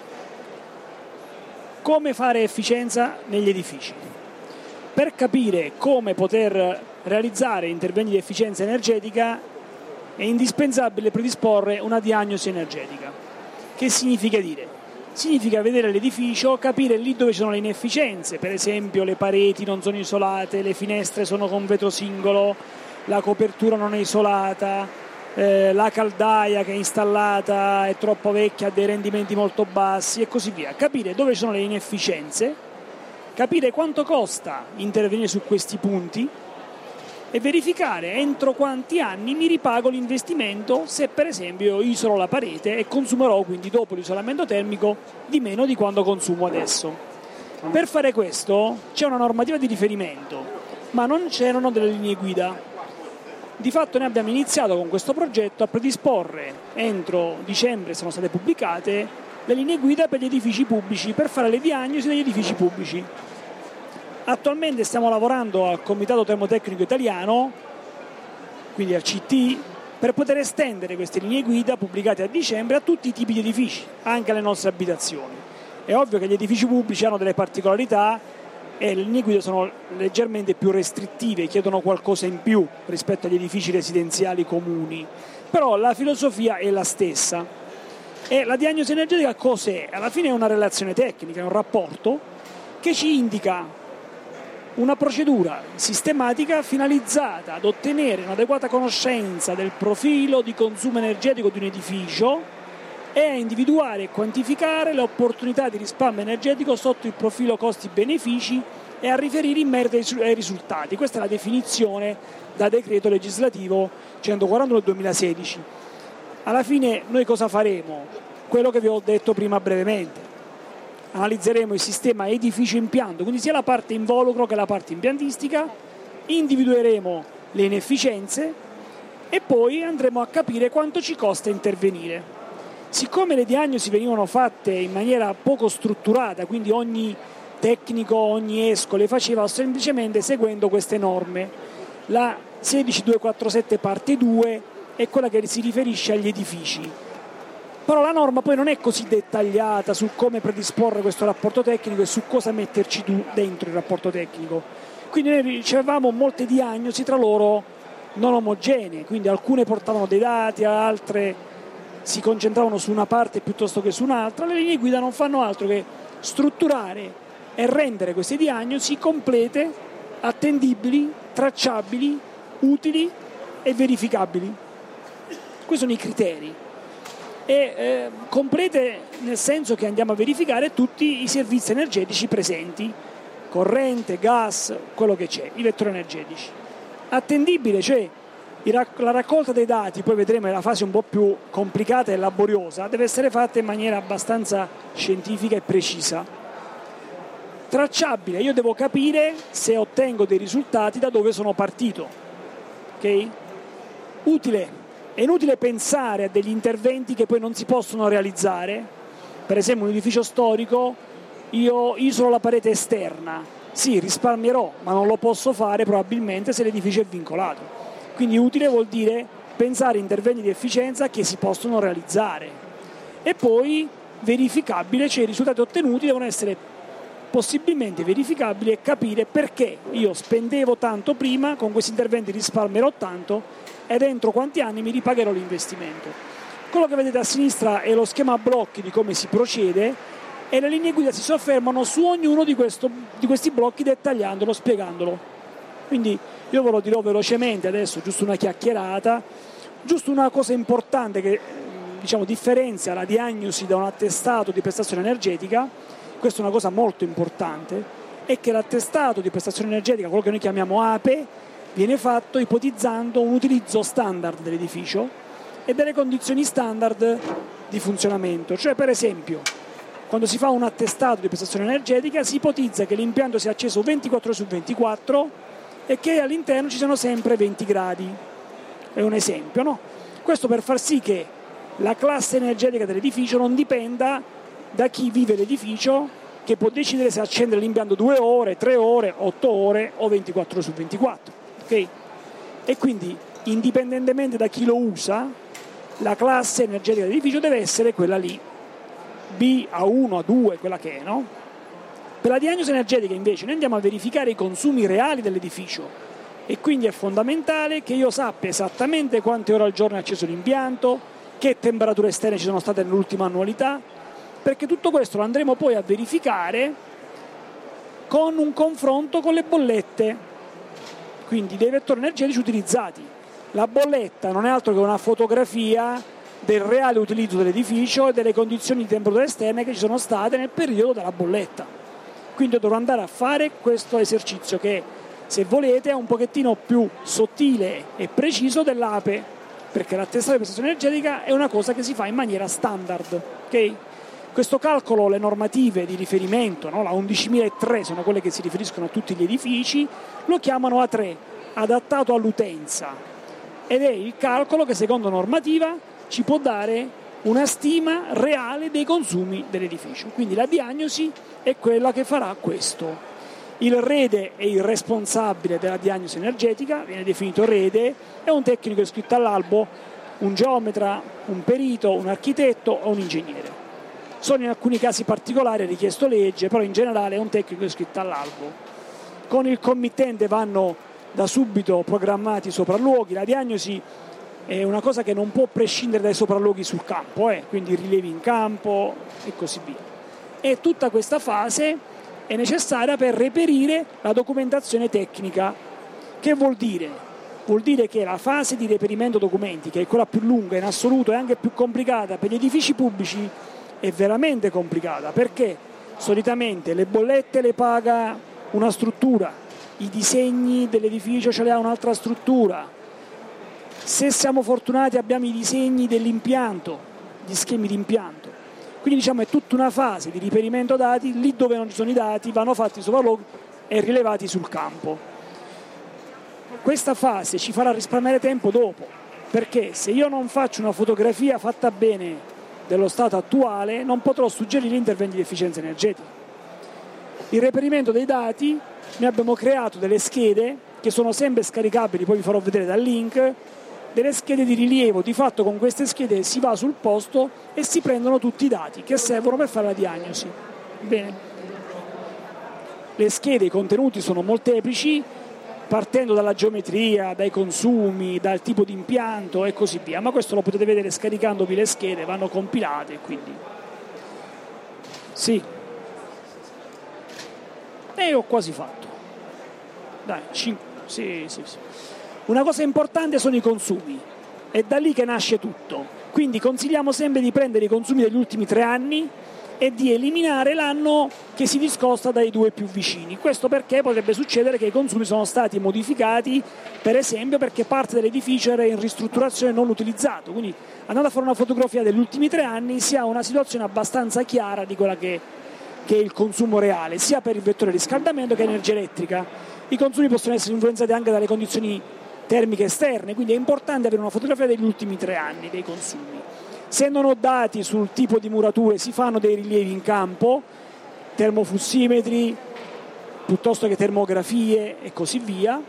come fare efficienza negli edifici? Per capire come poter realizzare interventi di efficienza energetica è indispensabile predisporre una diagnosi energetica. Che significa dire? Significa vedere l'edificio, capire lì dove ci sono le inefficienze, per esempio le pareti non sono isolate, le finestre sono con vetro singolo, la copertura non è isolata, la caldaia che è installata è troppo vecchia, ha dei rendimenti molto bassi e così via. Capire dove ci sono le inefficienze, capire quanto costa intervenire su questi punti e verificare entro quanti anni mi ripago l'investimento se per esempio io isolo la parete e consumerò quindi dopo l'isolamento termico di meno di quanto consumo adesso. Per fare questo c'è una normativa di riferimento, ma non c'erano delle linee guida. Di fatto noi abbiamo iniziato con questo progetto a predisporre, entro dicembre sono state pubblicate, le linee guida per gli edifici pubblici, per fare le diagnosi degli edifici pubblici. Attualmente stiamo lavorando al Comitato Termotecnico Italiano, quindi al CT, per poter estendere queste linee guida pubblicate a dicembre a tutti i tipi di edifici, anche alle nostre abitazioni. È ovvio che gli edifici pubblici hanno delle particolarità e le linee guida sono leggermente più restrittive, chiedono qualcosa in più rispetto agli edifici residenziali comuni, però la filosofia è la stessa. E la diagnosi energetica cos'è? Alla fine è una relazione tecnica, è un rapporto che ci indica una procedura sistematica finalizzata ad ottenere un'adeguata conoscenza del profilo di consumo energetico di un edificio e a individuare e quantificare le opportunità di risparmio energetico sotto il profilo costi-benefici e a riferire in merito ai risultati. Questa è la definizione da decreto legislativo 141 del 2016. Alla fine noi cosa faremo? Quello che vi ho detto prima brevemente. Analizzeremo il sistema edificio-impianto, quindi sia la parte involucro che la parte impiantistica, individueremo le inefficienze e poi andremo a capire quanto ci costa intervenire. Siccome le diagnosi venivano fatte in maniera poco strutturata, quindi ogni tecnico, ogni ESCO le faceva semplicemente seguendo queste norme, la 16247 parte 2 è quella che si riferisce agli edifici. Però la norma poi non è così dettagliata su come predisporre questo rapporto tecnico e su cosa metterci dentro il rapporto tecnico. Quindi noi ricevevamo molte diagnosi, tra loro non omogenee, quindi alcune portavano dei dati, altre si concentravano su una parte piuttosto che su un'altra. Le linee guida non fanno altro che strutturare e rendere queste diagnosi complete, attendibili, tracciabili, utili e verificabili. Questi sono i criteri. E complete nel senso che andiamo a verificare tutti i servizi energetici presenti, corrente, gas, quello che c'è, i vettori energetici. Attendibile, cioè la raccolta dei dati, poi vedremo è la fase un po' più complicata e laboriosa, deve essere fatta in maniera abbastanza scientifica e precisa. Tracciabile, io devo capire se ottengo dei risultati da dove sono partito. Ok? Utile. È inutile pensare a degli interventi che poi non si possono realizzare. Per esempio un edificio storico, io isolo la parete esterna, sì, risparmierò, ma non lo posso fare probabilmente se l'edificio è vincolato. Quindi utile vuol dire pensare a interventi di efficienza che si possono realizzare. E poi verificabile, cioè i risultati ottenuti devono essere possibilmente verificabili e capire perché io spendevo tanto prima, con questi interventi risparmierò tanto ed entro quanti anni mi ripagherò l'investimento. Quello che vedete a sinistra è lo schema a blocchi di come si procede e le linee guida si soffermano su ognuno di questi blocchi dettagliandolo, spiegandolo. Quindi io ve lo dirò velocemente adesso, giusto una chiacchierata, giusto una cosa importante che differenzia la diagnosi da un attestato di prestazione energetica. Questa è una cosa molto importante, è che l'attestato di prestazione energetica, quello che noi chiamiamo APE, viene fatto ipotizzando un utilizzo standard dell'edificio e delle condizioni standard di funzionamento. Cioè, per esempio, quando si fa un attestato di prestazione energetica si ipotizza che l'impianto sia acceso 24 ore su 24 e che all'interno ci siano sempre 20 gradi. È un esempio, no? Questo per far sì che la classe energetica dell'edificio non dipenda da chi vive l'edificio, che può decidere se accendere l'impianto 2 ore, 3 ore, 8 ore o 24 ore su 24. Okay? E quindi indipendentemente da chi lo usa, la classe energetica dell'edificio deve essere quella lì, B, A1, A2, quella che è, no? Per la diagnosi energetica invece noi andiamo a verificare i consumi reali dell'edificio e quindi è fondamentale che io sappia esattamente quante ore al giorno è acceso l'impianto, che temperature esterne ci sono state nell'ultima annualità, perché tutto questo lo andremo poi a verificare con un confronto con le bollette, quindi dei vettori energetici utilizzati. La bolletta non è altro che una fotografia del reale utilizzo dell'edificio e delle condizioni di temperatura esterne che ci sono state nel periodo della bolletta. Quindi io dovrò andare a fare questo esercizio che se volete, è un pochettino più sottile e preciso dell'APE, perché l'attestato di prestazione energetica è una cosa che si fa in maniera standard, ok? Questo calcolo, le normative di riferimento, no? La 11.003 sono quelle che si riferiscono a tutti gli edifici, lo chiamano A3, adattato all'utenza, ed è il calcolo che secondo normativa ci può dare una stima reale dei consumi dell'edificio. Quindi la diagnosi è quella che farà questo. Il REDE è il responsabile della diagnosi energetica, viene definito REDE, è un tecnico iscritto all'albo, un geometra, un perito, un architetto o un ingegnere. Sono in alcuni casi particolari richiesto legge, però in generale è un tecnico iscritto all'albo. Con il committente vanno da subito programmati i sopralluoghi. La diagnosi è una cosa che non può prescindere dai sopralluoghi sul campo, quindi rilevi in campo e così via. E tutta questa fase è necessaria per reperire la documentazione tecnica. Che vuol dire? Vuol dire che la fase di reperimento documenti, che è quella più lunga in assoluto e anche più complicata per gli edifici pubblici, è veramente complicata, perché solitamente le bollette le paga una struttura, i disegni dell'edificio ce li ha un'altra struttura. Se siamo fortunati abbiamo i disegni dell'impianto, gli schemi di impianto. Quindi diciamo è tutta una fase di riperimento dati, lì dove non ci sono i dati vanno fatti i sopralluoghi e rilevati sul campo. Questa fase ci farà risparmiare tempo dopo, perché se io non faccio una fotografia fatta bene dello stato attuale non potrò suggerire interventi di efficienza energetica. Il reperimento dei dati, noi abbiamo creato delle schede che sono sempre scaricabili, poi vi farò vedere dal link, delle schede di rilievo. Di fatto con queste schede si va sul posto e si prendono tutti i dati che servono per fare la diagnosi. Bene. Le schede, i contenuti sono molteplici, partendo dalla geometria, dai consumi, dal tipo di impianto e così via, ma questo lo potete vedere scaricandovi le schede, vanno compilate, quindi sì. E ho quasi fatto. Dai, 5. Sì. Una cosa importante sono i consumi, è da lì che nasce tutto, quindi consigliamo sempre di prendere i consumi degli ultimi 3 anni e di eliminare l'anno che si discosta dai 2 più vicini. Questo perché potrebbe succedere che i consumi sono stati modificati, per esempio perché parte dell'edificio era in ristrutturazione non utilizzato, quindi andando a fare una fotografia degli ultimi 3 anni si ha una situazione abbastanza chiara di quella che è il consumo reale, sia per il vettore riscaldamento che energia elettrica. I consumi possono essere influenzati anche dalle condizioni termiche esterne, quindi è importante avere una fotografia degli ultimi 3 anni dei consumi. Se non ho dati sul tipo di murature si fanno dei rilievi in campo, termoflussimetri piuttosto che termografie e così via,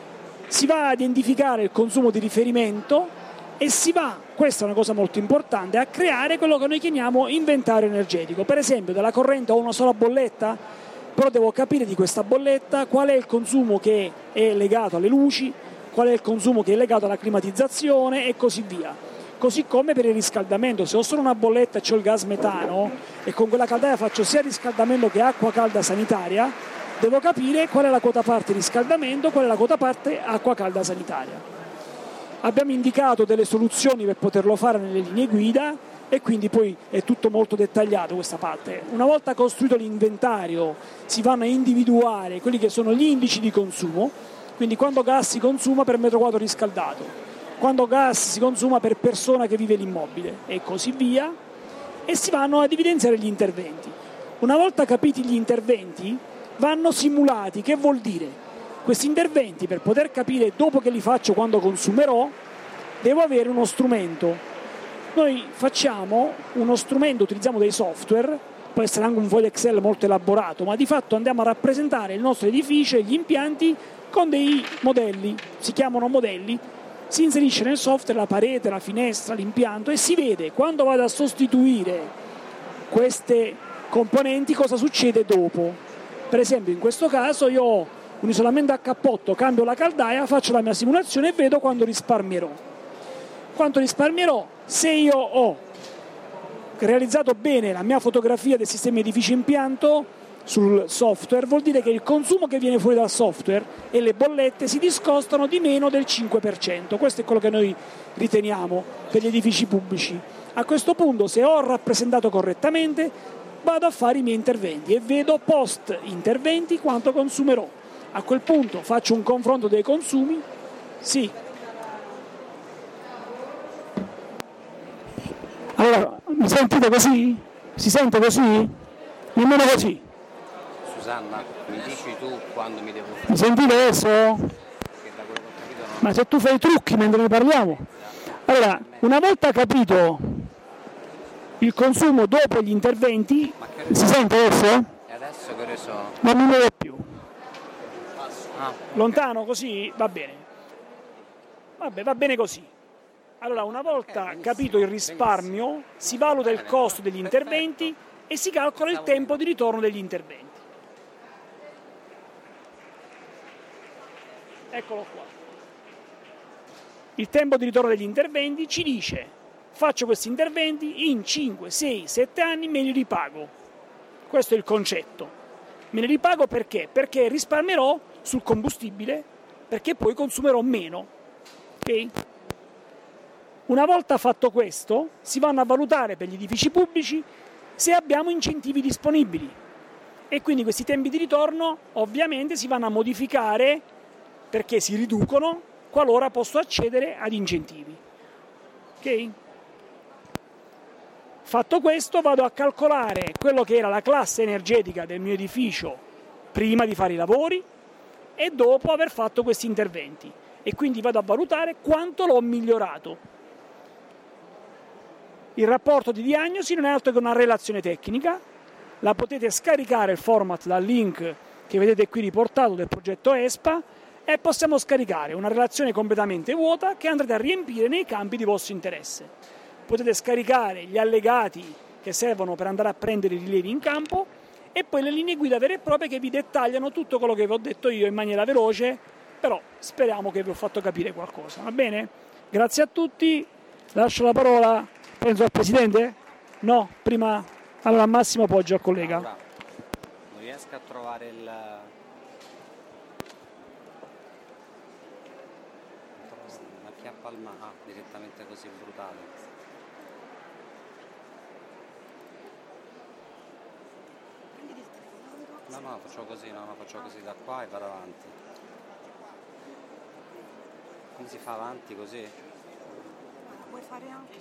si va a identificare il consumo di riferimento e si va, questa è una cosa molto importante, a creare quello che noi chiamiamo inventario energetico. Per esempio della corrente ho una sola bolletta, però devo capire di questa bolletta qual è il consumo che è legato alle luci, qual è il consumo che è legato alla climatizzazione e così via. Così come per il riscaldamento, se ho solo una bolletta e c'ho il gas metano e con quella caldaia faccio sia riscaldamento che acqua calda sanitaria, devo capire qual è la quota parte riscaldamento, qual è la quota parte acqua calda sanitaria. Abbiamo indicato delle soluzioni per poterlo fare nelle linee guida e quindi poi è tutto molto dettagliato questa parte. Una volta costruito l'inventario si vanno a individuare quelli che sono gli indici di consumo, quindi quanto gas si consuma per metro quadro riscaldato, quanto gas si consuma per persona che vive l'immobile e così via, e si vanno ad evidenziare gli interventi. Una volta capiti gli interventi vanno simulati. Che vuol dire? Questi interventi, per poter capire dopo che li faccio quando consumerò, devo avere uno strumento. Noi facciamo uno strumento, utilizziamo dei software, può essere anche un foglio Excel molto elaborato, ma di fatto andiamo a rappresentare il nostro edificio e gli impianti con dei modelli, si chiamano modelli, si inserisce nel software la parete, la finestra, l'impianto e si vede quando vado a sostituire queste componenti cosa succede dopo. Per esempio in questo caso io ho un isolamento a cappotto, cambio la caldaia, faccio la mia simulazione e vedo quanto risparmierò. Quanto risparmierò se io ho realizzato bene la mia fotografia del sistema edificio impianto sul software, vuol dire che il consumo che viene fuori dal software e le bollette si discostano di meno del 5%. Questo è quello che noi riteniamo per gli edifici pubblici. A questo punto, se ho rappresentato correttamente, vado a fare i miei interventi e vedo post interventi quanto consumerò. A quel punto faccio un confronto dei consumi, sì. Allora, mi sentite così? Si sente così? Nemmeno così. Susanna, mi dici tu quando mi devo fare? Mi sentite adesso? Perché da quello che ho capito non... Ma se tu fai i trucchi mentre ne parliamo. Allora, una volta capito il consumo dopo gli interventi, si sente adesso? E adesso che ore sono? Non mi muovo più. Ah. Lontano così? Va bene. Vabbè, va bene così. Allora, una volta capito il risparmio, si valuta il costo degli interventi e si calcola il tempo di ritorno degli interventi. Eccolo qua. Il tempo di ritorno degli interventi ci dice: faccio questi interventi, in 5, 6, 7 anni me li ripago. Questo è il concetto. Me li ripago perché? Perché risparmierò sul combustibile, perché poi consumerò meno. Ok? Una volta fatto questo, si vanno a valutare per gli edifici pubblici se abbiamo incentivi disponibili e quindi questi tempi di ritorno ovviamente si vanno a modificare perché si riducono qualora posso accedere ad incentivi. Ok? Fatto questo, vado a calcolare quello che era la classe energetica del mio edificio prima di fare i lavori e dopo aver fatto questi interventi e quindi vado a valutare quanto l'ho migliorato. Il rapporto di diagnosi non è altro che una relazione tecnica, la potete scaricare il format dal link che vedete qui riportato del progetto ESPA e possiamo scaricare una relazione completamente vuota che andrete a riempire nei campi di vostro interesse. Potete scaricare gli allegati che servono per andare a prendere i rilievi in campo e poi le linee guida vere e proprie che vi dettagliano tutto quello che vi ho detto io in maniera veloce, però speriamo che vi ho fatto capire qualcosa, va bene? Grazie a tutti, lascio la parola, penso al Presidente? No, prima, allora Massimo Poggio al collega. Allora, non riesco a trovare il... una chiappa al mano, direttamente così brutale. No, faccio così, faccio così da qua e vado avanti. Come si fa avanti così? Puoi fare anche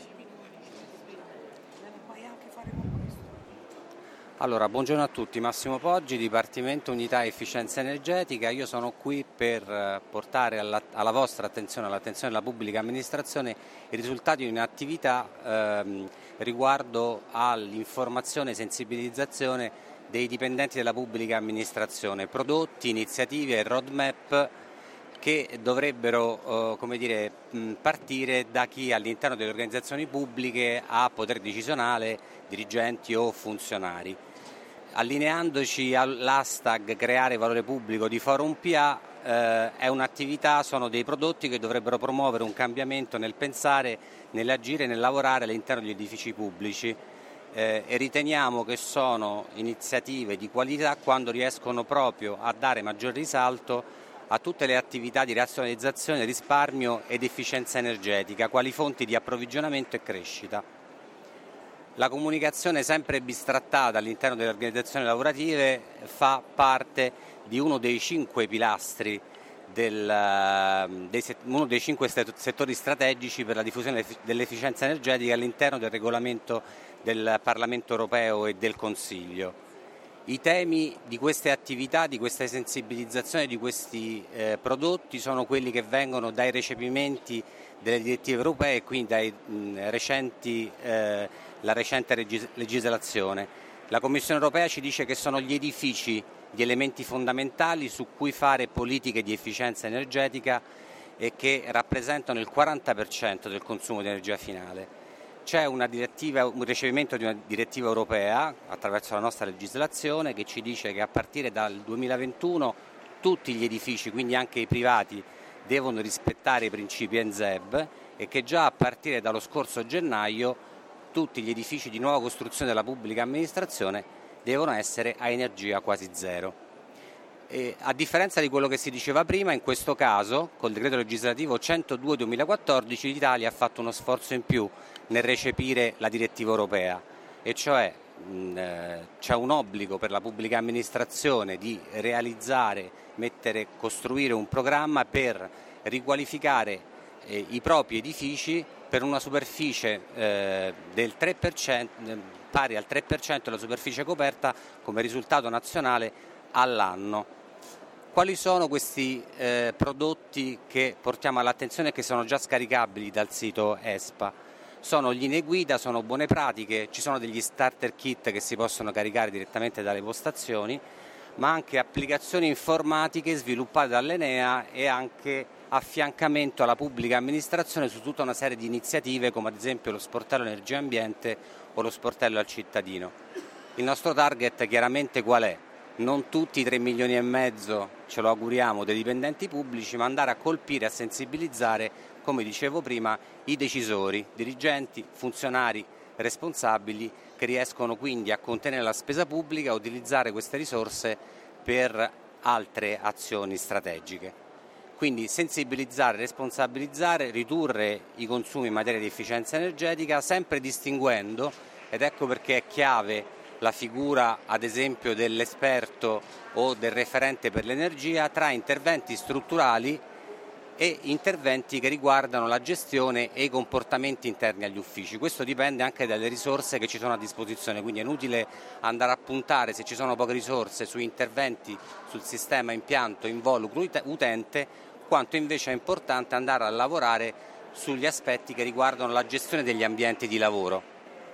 fare con questo. Allora, buongiorno a tutti, Massimo Poggi, Dipartimento Unità Efficienza Energetica. Io sono qui per portare alla vostra attenzione, all'attenzione della pubblica amministrazione, i risultati di un'attività riguardo all'informazione e sensibilizzazione dei dipendenti della pubblica amministrazione, prodotti, iniziative e roadmap che dovrebbero partire da chi all'interno delle organizzazioni pubbliche ha potere decisionale, dirigenti o funzionari. Allineandoci all'hashtag creare valore pubblico di Forum PA, è un'attività, sono dei prodotti che dovrebbero promuovere un cambiamento nel pensare, nell'agire e nel lavorare all'interno degli edifici pubblici. E riteniamo che sono iniziative di qualità quando riescono proprio a dare maggior risalto a tutte le attività di razionalizzazione, risparmio ed efficienza energetica, quali fonti di approvvigionamento e crescita. La comunicazione sempre bistrattata all'interno delle organizzazioni lavorative fa parte di uno dei 5 pilastri, uno dei 5 settori strategici per la diffusione dell'efficienza energetica all'interno del regolamento del Parlamento europeo e del Consiglio. I temi di queste attività, di questa sensibilizzazione di questi prodotti sono quelli che vengono dai recepimenti delle direttive europee e quindi la recente legislazione. La Commissione europea ci dice che sono gli edifici gli elementi fondamentali su cui fare politiche di efficienza energetica e che rappresentano il 40% del consumo di energia finale. C'è un recepimento di una direttiva europea attraverso la nostra legislazione che ci dice che a partire dal 2021 tutti gli edifici, quindi anche i privati, devono rispettare i principi ENZEB e che già a partire dallo scorso gennaio tutti gli edifici di nuova costruzione della pubblica amministrazione devono essere a energia quasi zero. E a differenza di quello che si diceva prima, in questo caso, col decreto legislativo 102/2014, l'Italia ha fatto uno sforzo in più nel recepire la direttiva europea, e cioè c'è un obbligo per la pubblica amministrazione di realizzare, costruire un programma per riqualificare i propri edifici per una superficie del 3%, pari al 3% della superficie coperta come risultato nazionale all'anno. Quali sono questi prodotti che portiamo all'attenzione e che sono già scaricabili dal sito ESPA? Sono linee guida, sono buone pratiche, ci sono degli starter kit che si possono caricare direttamente dalle postazioni, ma anche applicazioni informatiche sviluppate dall'Enea e anche affiancamento alla pubblica amministrazione su tutta una serie di iniziative come ad esempio lo sportello energia e ambiente o lo sportello al cittadino. Il nostro target chiaramente qual è? Non tutti i 3 milioni e mezzo, ce lo auguriamo, dei dipendenti pubblici, ma andare a colpire, a sensibilizzare, come dicevo prima, i decisori, dirigenti, funzionari, responsabili che riescono quindi a contenere la spesa pubblica e a utilizzare queste risorse per altre azioni strategiche. Quindi sensibilizzare, responsabilizzare, ridurre i consumi in materia di efficienza energetica, sempre distinguendo, ed ecco perché è chiave la figura ad esempio dell'esperto o del referente per l'energia, tra interventi strutturali e interventi che riguardano la gestione e i comportamenti interni agli uffici. Questo dipende anche dalle risorse che ci sono a disposizione, quindi è inutile andare a puntare, se ci sono poche risorse, su interventi sul sistema impianto involucro utente, quanto invece è importante andare a lavorare sugli aspetti che riguardano la gestione degli ambienti di lavoro.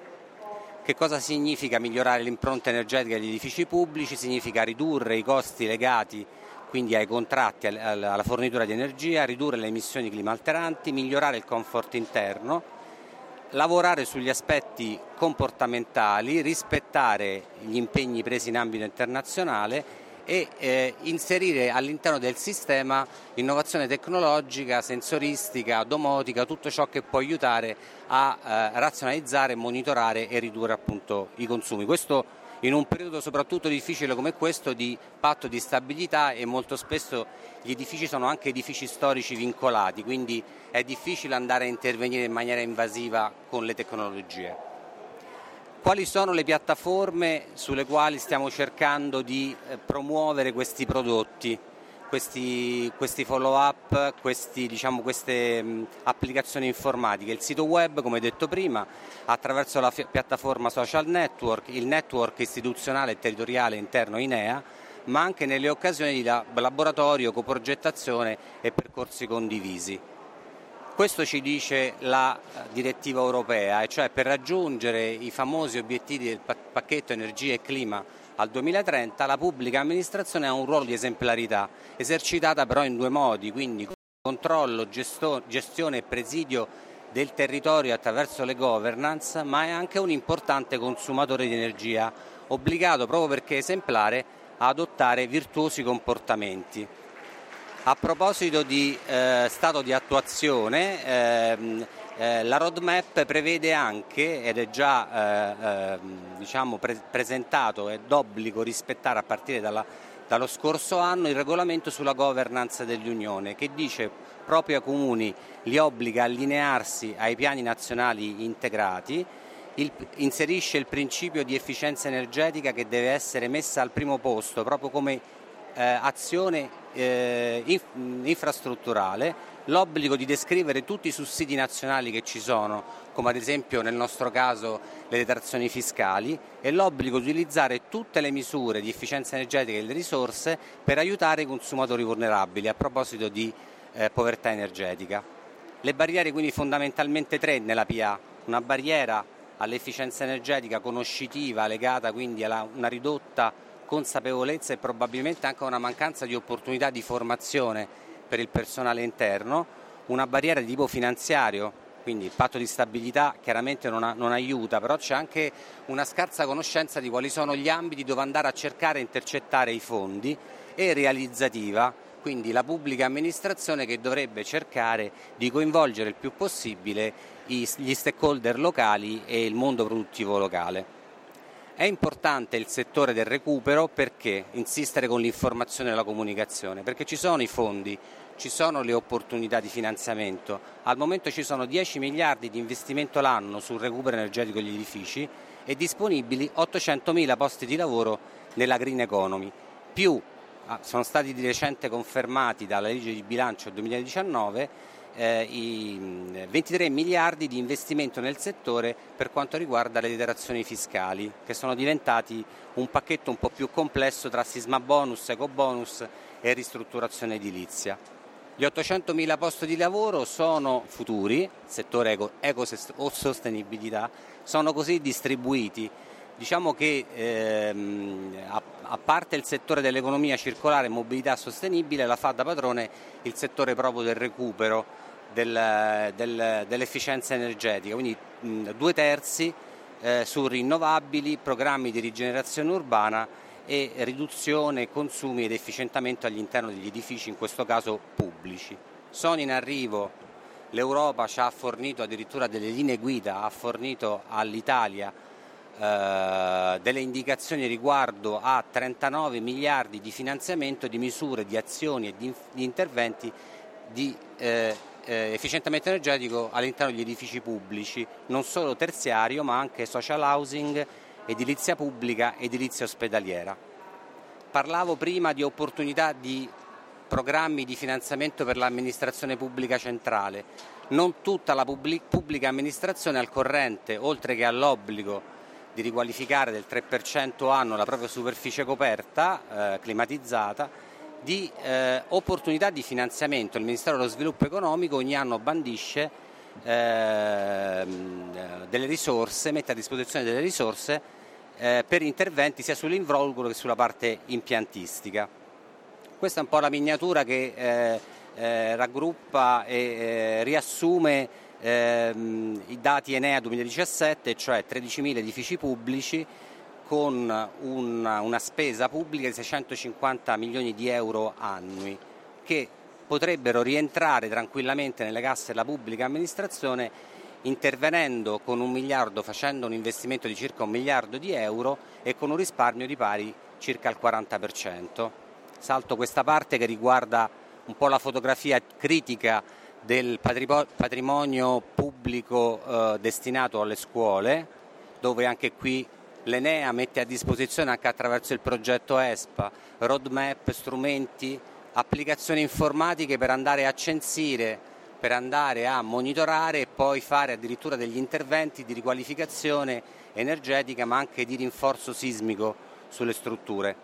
Che cosa significa migliorare l'impronta energetica degli edifici pubblici? Significa ridurre i costi legati quindi ai contratti, alla fornitura di energia, ridurre le emissioni climalteranti, migliorare il comfort interno, lavorare sugli aspetti comportamentali, rispettare gli impegni presi in ambito internazionale e inserire all'interno del sistema innovazione tecnologica, sensoristica, domotica, tutto ciò che può aiutare a razionalizzare, monitorare e ridurre appunto i consumi. Questo in un periodo soprattutto difficile come questo di patto di stabilità, e molto spesso gli edifici sono anche edifici storici vincolati, quindi è difficile andare a intervenire in maniera invasiva con le tecnologie. Quali sono le piattaforme sulle quali stiamo cercando di promuovere questi prodotti, questi follow up, queste applicazioni informatiche? Il sito web, come detto prima, attraverso la piattaforma social network, il network istituzionale e territoriale interno INEA, ma anche nelle occasioni di laboratorio, coprogettazione e percorsi condivisi. Questo ci dice la direttiva europea, e cioè per raggiungere i famosi obiettivi del pacchetto energia e clima al 2030 la pubblica amministrazione ha un ruolo di esemplarità, esercitata però in due modi, quindi controllo, gestione e presidio del territorio attraverso le governance, ma è anche un importante consumatore di energia, obbligato proprio perché esemplare a adottare virtuosi comportamenti. A proposito di stato di attuazione, la roadmap prevede anche, ed è già presentato, è d'obbligo rispettare a partire dallo scorso anno, il regolamento sulla governance dell'Unione, che dice proprio ai comuni li obbliga a allinearsi ai piani nazionali integrati, inserisce il principio di efficienza energetica che deve essere messa al primo posto proprio come azione infrastrutturale, l'obbligo di descrivere tutti i sussidi nazionali che ci sono, come ad esempio nel nostro caso le detrazioni fiscali, e l'obbligo di utilizzare tutte le misure di efficienza energetica e le risorse per aiutare i consumatori vulnerabili a proposito di povertà energetica. Le barriere quindi fondamentalmente tre nella PA: una barriera all'efficienza energetica conoscitiva legata quindi a una ridotta consapevolezza e probabilmente anche a una mancanza di opportunità di formazione per il personale interno, una barriera di tipo finanziario, quindi il patto di stabilità chiaramente non aiuta, però c'è anche una scarsa conoscenza di quali sono gli ambiti dove andare a cercare e intercettare i fondi, e realizzativa, quindi la pubblica amministrazione che dovrebbe cercare di coinvolgere il più possibile gli stakeholder locali e il mondo produttivo locale. È importante il settore del recupero, perché insistere con l'informazione e la comunicazione? Perché ci sono i fondi, ci sono le opportunità di finanziamento, al momento ci sono 10 miliardi di investimento l'anno sul recupero energetico degli edifici e disponibili 800.000 posti di lavoro nella green economy, più sono stati di recente confermati dalla legge di bilancio 2019 i 23 miliardi di investimento nel settore per quanto riguarda le detrazioni fiscali, che sono diventati un pacchetto un po' più complesso tra sisma bonus, eco bonus e ristrutturazione edilizia. Gli 800.000 posti di lavoro sono futuri, settore ecosostenibilità, sono così distribuiti. Diciamo che a parte il settore dell'economia circolare e mobilità sostenibile, la fa da padrone il settore proprio del recupero dell'efficienza energetica, quindi 2/3 su rinnovabili, programmi di rigenerazione urbana e riduzione consumi ed efficientamento all'interno degli edifici, in questo caso pubblici. Sono in arrivo, l'Europa ci ha fornito addirittura delle linee guida, ha fornito all'Italia delle indicazioni riguardo a 39 miliardi di finanziamento di misure, di azioni e di interventi di efficientamento energetico all'interno degli edifici pubblici, non solo terziario ma anche social housing, edilizia pubblica, edilizia ospedaliera. Parlavo prima di opportunità di programmi di finanziamento per l'amministrazione pubblica centrale. Non tutta la pubblica amministrazione al corrente, oltre che all'obbligo di riqualificare del 3% anno la propria superficie coperta, climatizzata, di opportunità di finanziamento. Il Ministero dello Sviluppo Economico ogni anno bandisce delle risorse, mette a disposizione delle risorse per interventi sia sull'involucro che sulla parte impiantistica. Questa è un po' la miniatura che raggruppa e riassume i dati Enea 2017, cioè 13.000 edifici pubblici con una spesa pubblica di 650 milioni di euro annui, che potrebbero rientrare tranquillamente nelle casse della pubblica amministrazione intervenendo con 1 miliardo, facendo un investimento di circa 1 miliardo di euro e con un risparmio di pari circa il 40%. Salto questa parte che riguarda un po' la fotografia critica del patrimonio pubblico destinato alle scuole, dove anche qui l'Enea mette a disposizione, anche attraverso il progetto ESPA, roadmap, strumenti, applicazioni informatiche per andare a censire, per andare a monitorare e poi fare addirittura degli interventi di riqualificazione energetica ma anche di rinforzo sismico sulle strutture.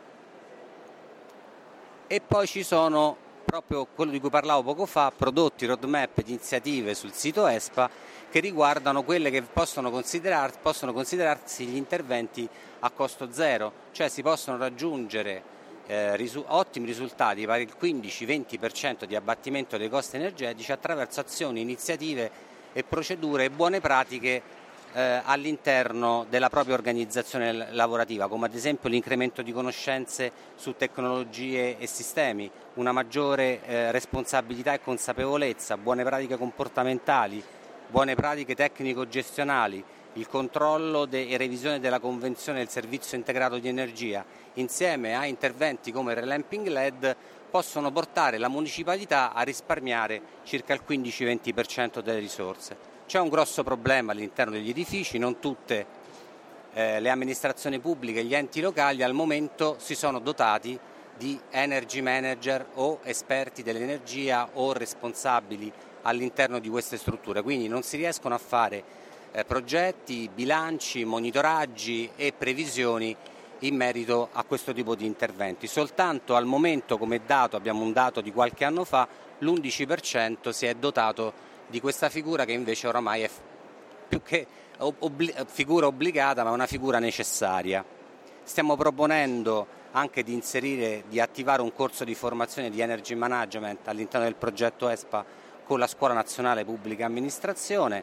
E poi ci sono, proprio quello di cui parlavo poco fa, prodotti, roadmap, iniziative sul sito ESPA che riguardano quelle che possono considerarsi gli interventi a costo zero, cioè si possono raggiungere ottimi risultati pari al 15-20% di abbattimento dei costi energetici attraverso azioni, iniziative e procedure e buone pratiche all'interno della propria organizzazione lavorativa, come ad esempio l'incremento di conoscenze su tecnologie e sistemi, una maggiore responsabilità e consapevolezza, buone pratiche comportamentali, buone pratiche tecnico-gestionali, il controllo e revisione della convenzione del servizio integrato di energia, insieme a interventi come il relamping LED, possono portare la municipalità a risparmiare circa il 15-20% delle risorse. C'è un grosso problema all'interno degli edifici, non tutte le amministrazioni pubbliche e gli enti locali al momento si sono dotati di energy manager o esperti dell'energia o responsabili all'interno di queste strutture, quindi non si riescono a fare progetti, bilanci, monitoraggi e previsioni in merito a questo tipo di interventi. Soltanto al momento, come dato, abbiamo un dato di qualche anno fa, l'11% si è dotato di questa figura che invece oramai è più che figura obbligata ma una figura necessaria. Stiamo proponendo anche di inserire, di attivare un corso di formazione di energy management all'interno del progetto ESPA con la Scuola Nazionale Pubblica Amministrazione,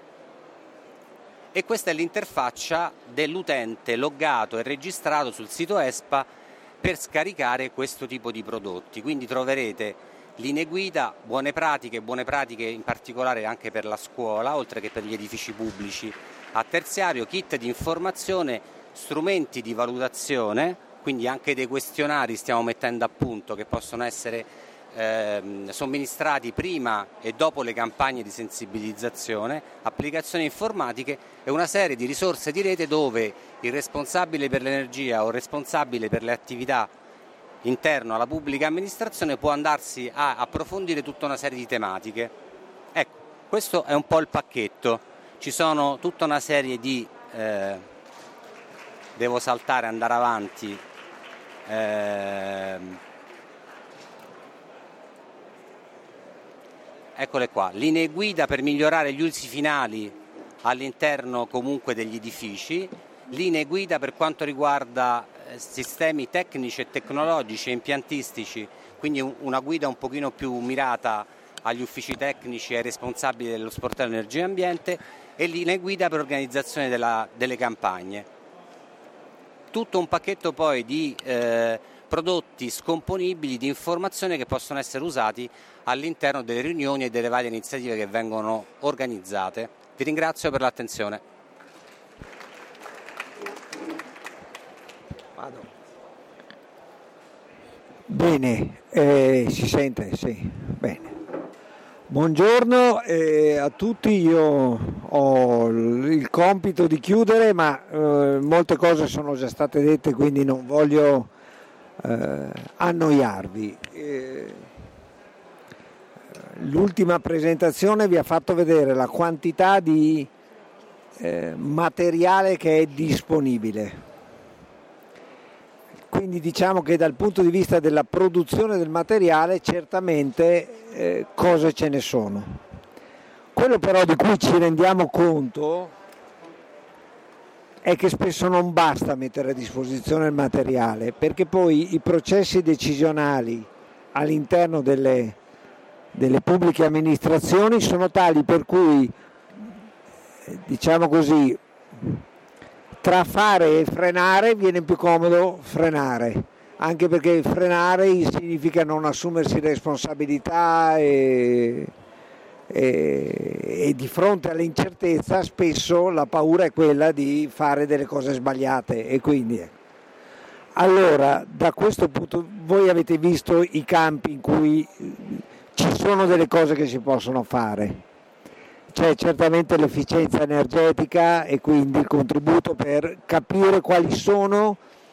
e questa è l'interfaccia dell'utente loggato e registrato sul sito ESPA per scaricare questo tipo di prodotti. Quindi troverete linee guida, buone pratiche in particolare anche per la scuola, oltre che per gli edifici pubblici a terziario, kit di informazione, strumenti di valutazione, quindi anche dei questionari stiamo mettendo a punto che possono essere somministrati prima e dopo le campagne di sensibilizzazione, applicazioni informatiche e una serie di risorse di rete dove il responsabile per l'energia o il responsabile per le attività interno alla pubblica amministrazione può andarsi a approfondire tutta una serie di tematiche. Ecco, questo è un po' il pacchetto. Ci sono tutta una serie di devo saltare, andare avanti. Eccole qua, linee guida per migliorare gli usi finali all'interno comunque degli edifici, linee guida per quanto riguarda sistemi tecnici e tecnologici e impiantistici, quindi una guida un pochino più mirata agli uffici tecnici e ai responsabili dello sportello energia e ambiente, e linee guida per organizzazione delle campagne. Tutto un pacchetto poi di prodotti scomponibili di informazione che possono essere usati all'interno delle riunioni e delle varie iniziative che vengono organizzate. Vi ringrazio per l'attenzione. Bene, si sente? Sì, bene. Buongiorno a tutti, io ho il compito di chiudere, ma molte cose sono già state dette, quindi non voglio annoiarvi. L'ultima presentazione vi ha fatto vedere la quantità di materiale che è disponibile. Quindi diciamo che dal punto di vista della produzione del materiale certamente cose ce ne sono. Quello però di cui ci rendiamo conto è che spesso non basta mettere a disposizione il materiale, perché poi i processi decisionali all'interno delle pubbliche amministrazioni sono tali per cui, diciamo così, tra fare e frenare viene più comodo frenare, anche perché frenare significa non assumersi responsabilità e di fronte all'incertezza spesso la paura è quella di fare delle cose sbagliate, e quindi allora da questo punto voi avete visto i campi in cui ci sono delle cose che si possono fare. C'è certamente l'efficienza energetica e quindi il contributo per capire quali sono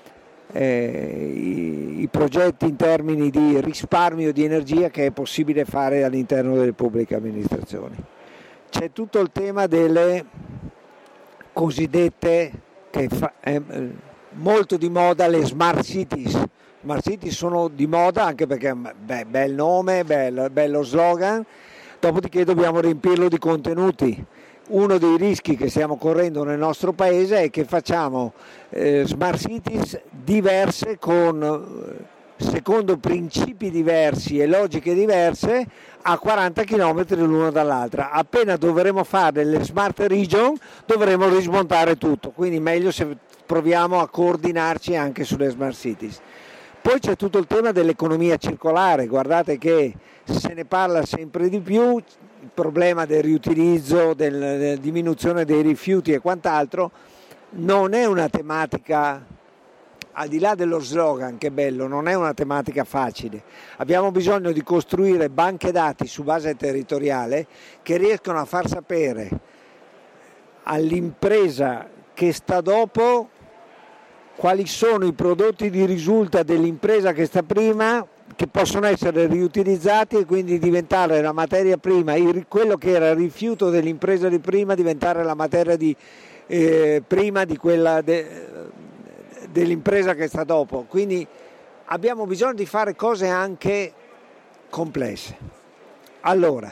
i progetti in termini di risparmio di energia che è possibile fare all'interno delle pubbliche amministrazioni. C'è tutto il tema delle cosiddette, che è molto di moda, le smart cities. Smart cities sono di moda anche perché bel nome, bello slogan. Dopodiché dobbiamo riempirlo di contenuti. Uno dei rischi che stiamo correndo nel nostro paese è che facciamo smart cities diverse secondo principi diversi e logiche diverse a 40 km l'una dall'altra. Appena dovremo fare le smart region dovremo rismontare tutto, quindi meglio se proviamo a coordinarci anche sulle smart cities. Poi c'è tutto il tema dell'economia circolare, guardate che se ne parla sempre di più, il problema del riutilizzo, della diminuzione dei rifiuti e quant'altro non è una tematica, al di là dello slogan che è bello, non è una tematica facile. Abbiamo bisogno di costruire banche dati su base territoriale che riescano a far sapere all'impresa che sta dopo quali sono i prodotti di risulta dell'impresa che sta prima, che possono essere riutilizzati e quindi diventare la materia prima, quello che era il rifiuto dell'impresa di prima diventare la materia prima di quella dell'impresa che sta dopo. Quindi abbiamo bisogno di fare cose anche complesse. Allora,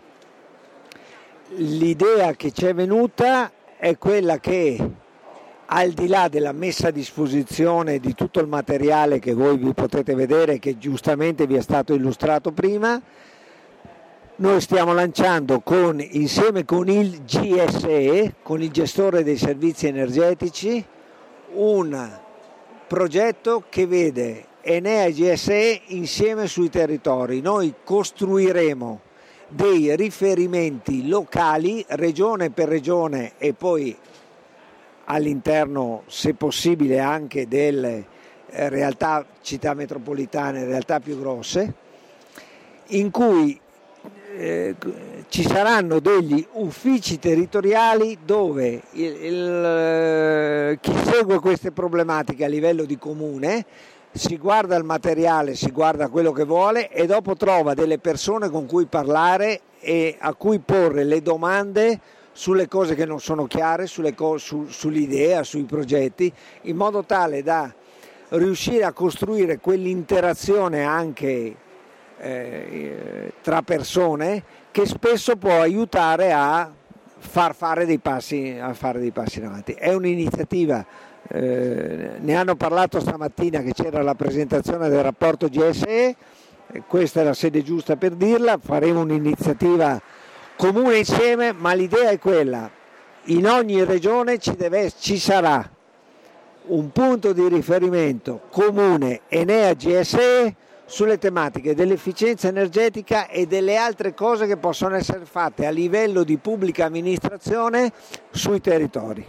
l'idea che ci è venuta è quella che, al di là della messa a disposizione di tutto il materiale che voi vi potete vedere, che giustamente vi è stato illustrato prima, noi stiamo lanciando insieme con il GSE, con il gestore dei servizi energetici, un progetto che vede Enea e GSE insieme sui territori. Noi costruiremo dei riferimenti locali, regione per regione, e poi all'interno, se possibile, anche delle realtà, città metropolitane, realtà più grosse, in cui ci saranno degli uffici territoriali dove chi segue queste problematiche a livello di comune si guarda il materiale, si guarda quello che vuole e dopo trova delle persone con cui parlare e a cui porre le domande sulle cose che non sono chiare, sull'idea, sui progetti, in modo tale da riuscire a costruire quell'interazione anche tra persone che spesso può aiutare a far fare dei passi in avanti. È un'iniziativa, ne hanno parlato stamattina che c'era la presentazione del rapporto GSE, questa è la sede giusta per dirla, faremo un'iniziativa comune insieme, ma l'idea è quella: in ogni regione ci sarà un punto di riferimento comune Enea GSE sulle tematiche dell'efficienza energetica e delle altre cose che possono essere fatte a livello di pubblica amministrazione sui territori.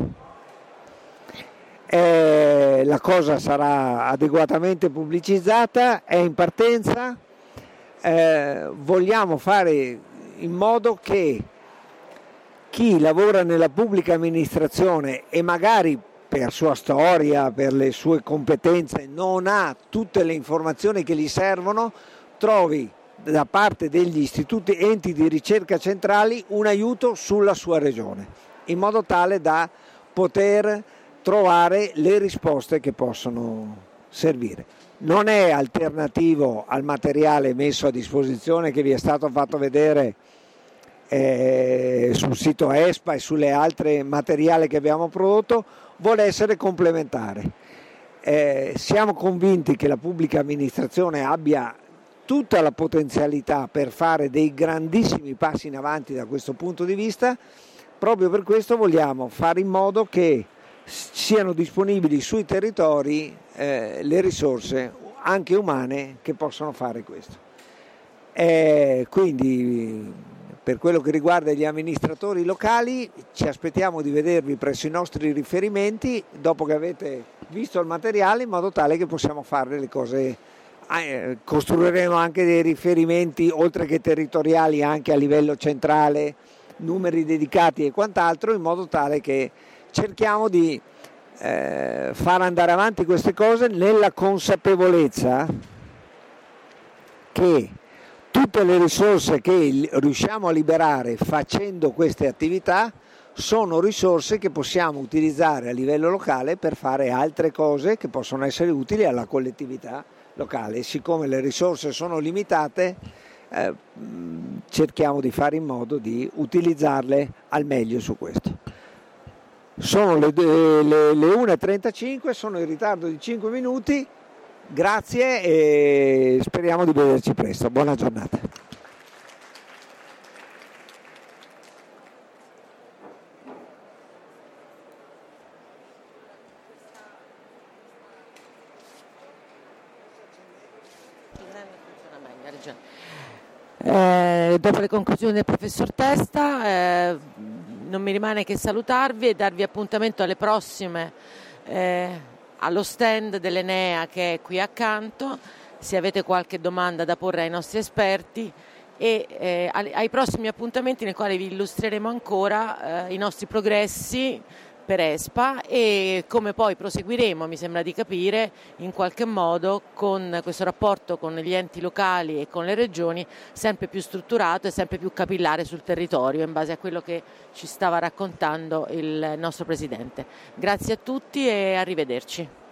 La cosa sarà adeguatamente pubblicizzata, è in partenza, vogliamo fare in modo che chi lavora nella pubblica amministrazione e magari per sua storia, per le sue competenze, non ha tutte le informazioni che gli servono, trovi da parte degli enti di ricerca centrali un aiuto sulla sua regione, in modo tale da poter trovare le risposte che possono servire. Non è alternativo al materiale messo a disposizione che vi è stato fatto vedere sul sito ESPA e sulle altre materiali che abbiamo prodotto, vuole essere complementare. Siamo convinti che la pubblica amministrazione abbia tutta la potenzialità per fare dei grandissimi passi in avanti da questo punto di vista. Proprio per questo vogliamo fare in modo che siano disponibili sui territori le risorse anche umane che possono fare questo. Quindi per quello che riguarda gli amministratori locali ci aspettiamo di vedervi presso i nostri riferimenti dopo che avete visto il materiale, in modo tale che possiamo fare le cose. Costruiremo anche dei riferimenti oltre che territoriali anche a livello centrale, numeri dedicati e quant'altro, in modo tale che cerchiamo di far andare avanti queste cose nella consapevolezza che tutte le risorse che riusciamo a liberare facendo queste attività sono risorse che possiamo utilizzare a livello locale per fare altre cose che possono essere utili alla collettività locale. Siccome le risorse sono limitate, cerchiamo di fare in modo di utilizzarle al meglio su questo. Sono le 1:35, sono in ritardo di 5 minuti. Grazie e speriamo di vederci presto. Buona giornata. Dopo le conclusioni del professor Testa non mi rimane che salutarvi e darvi appuntamento alle prossime allo stand dell'Enea che è qui accanto, se avete qualche domanda da porre ai nostri esperti, e ai prossimi appuntamenti nei quali vi illustreremo ancora i nostri progressi per ESPA e come poi proseguiremo, mi sembra di capire, in qualche modo con questo rapporto con gli enti locali e con le regioni sempre più strutturato e sempre più capillare sul territorio, in base a quello che ci stava raccontando il nostro Presidente. Grazie a tutti e arrivederci.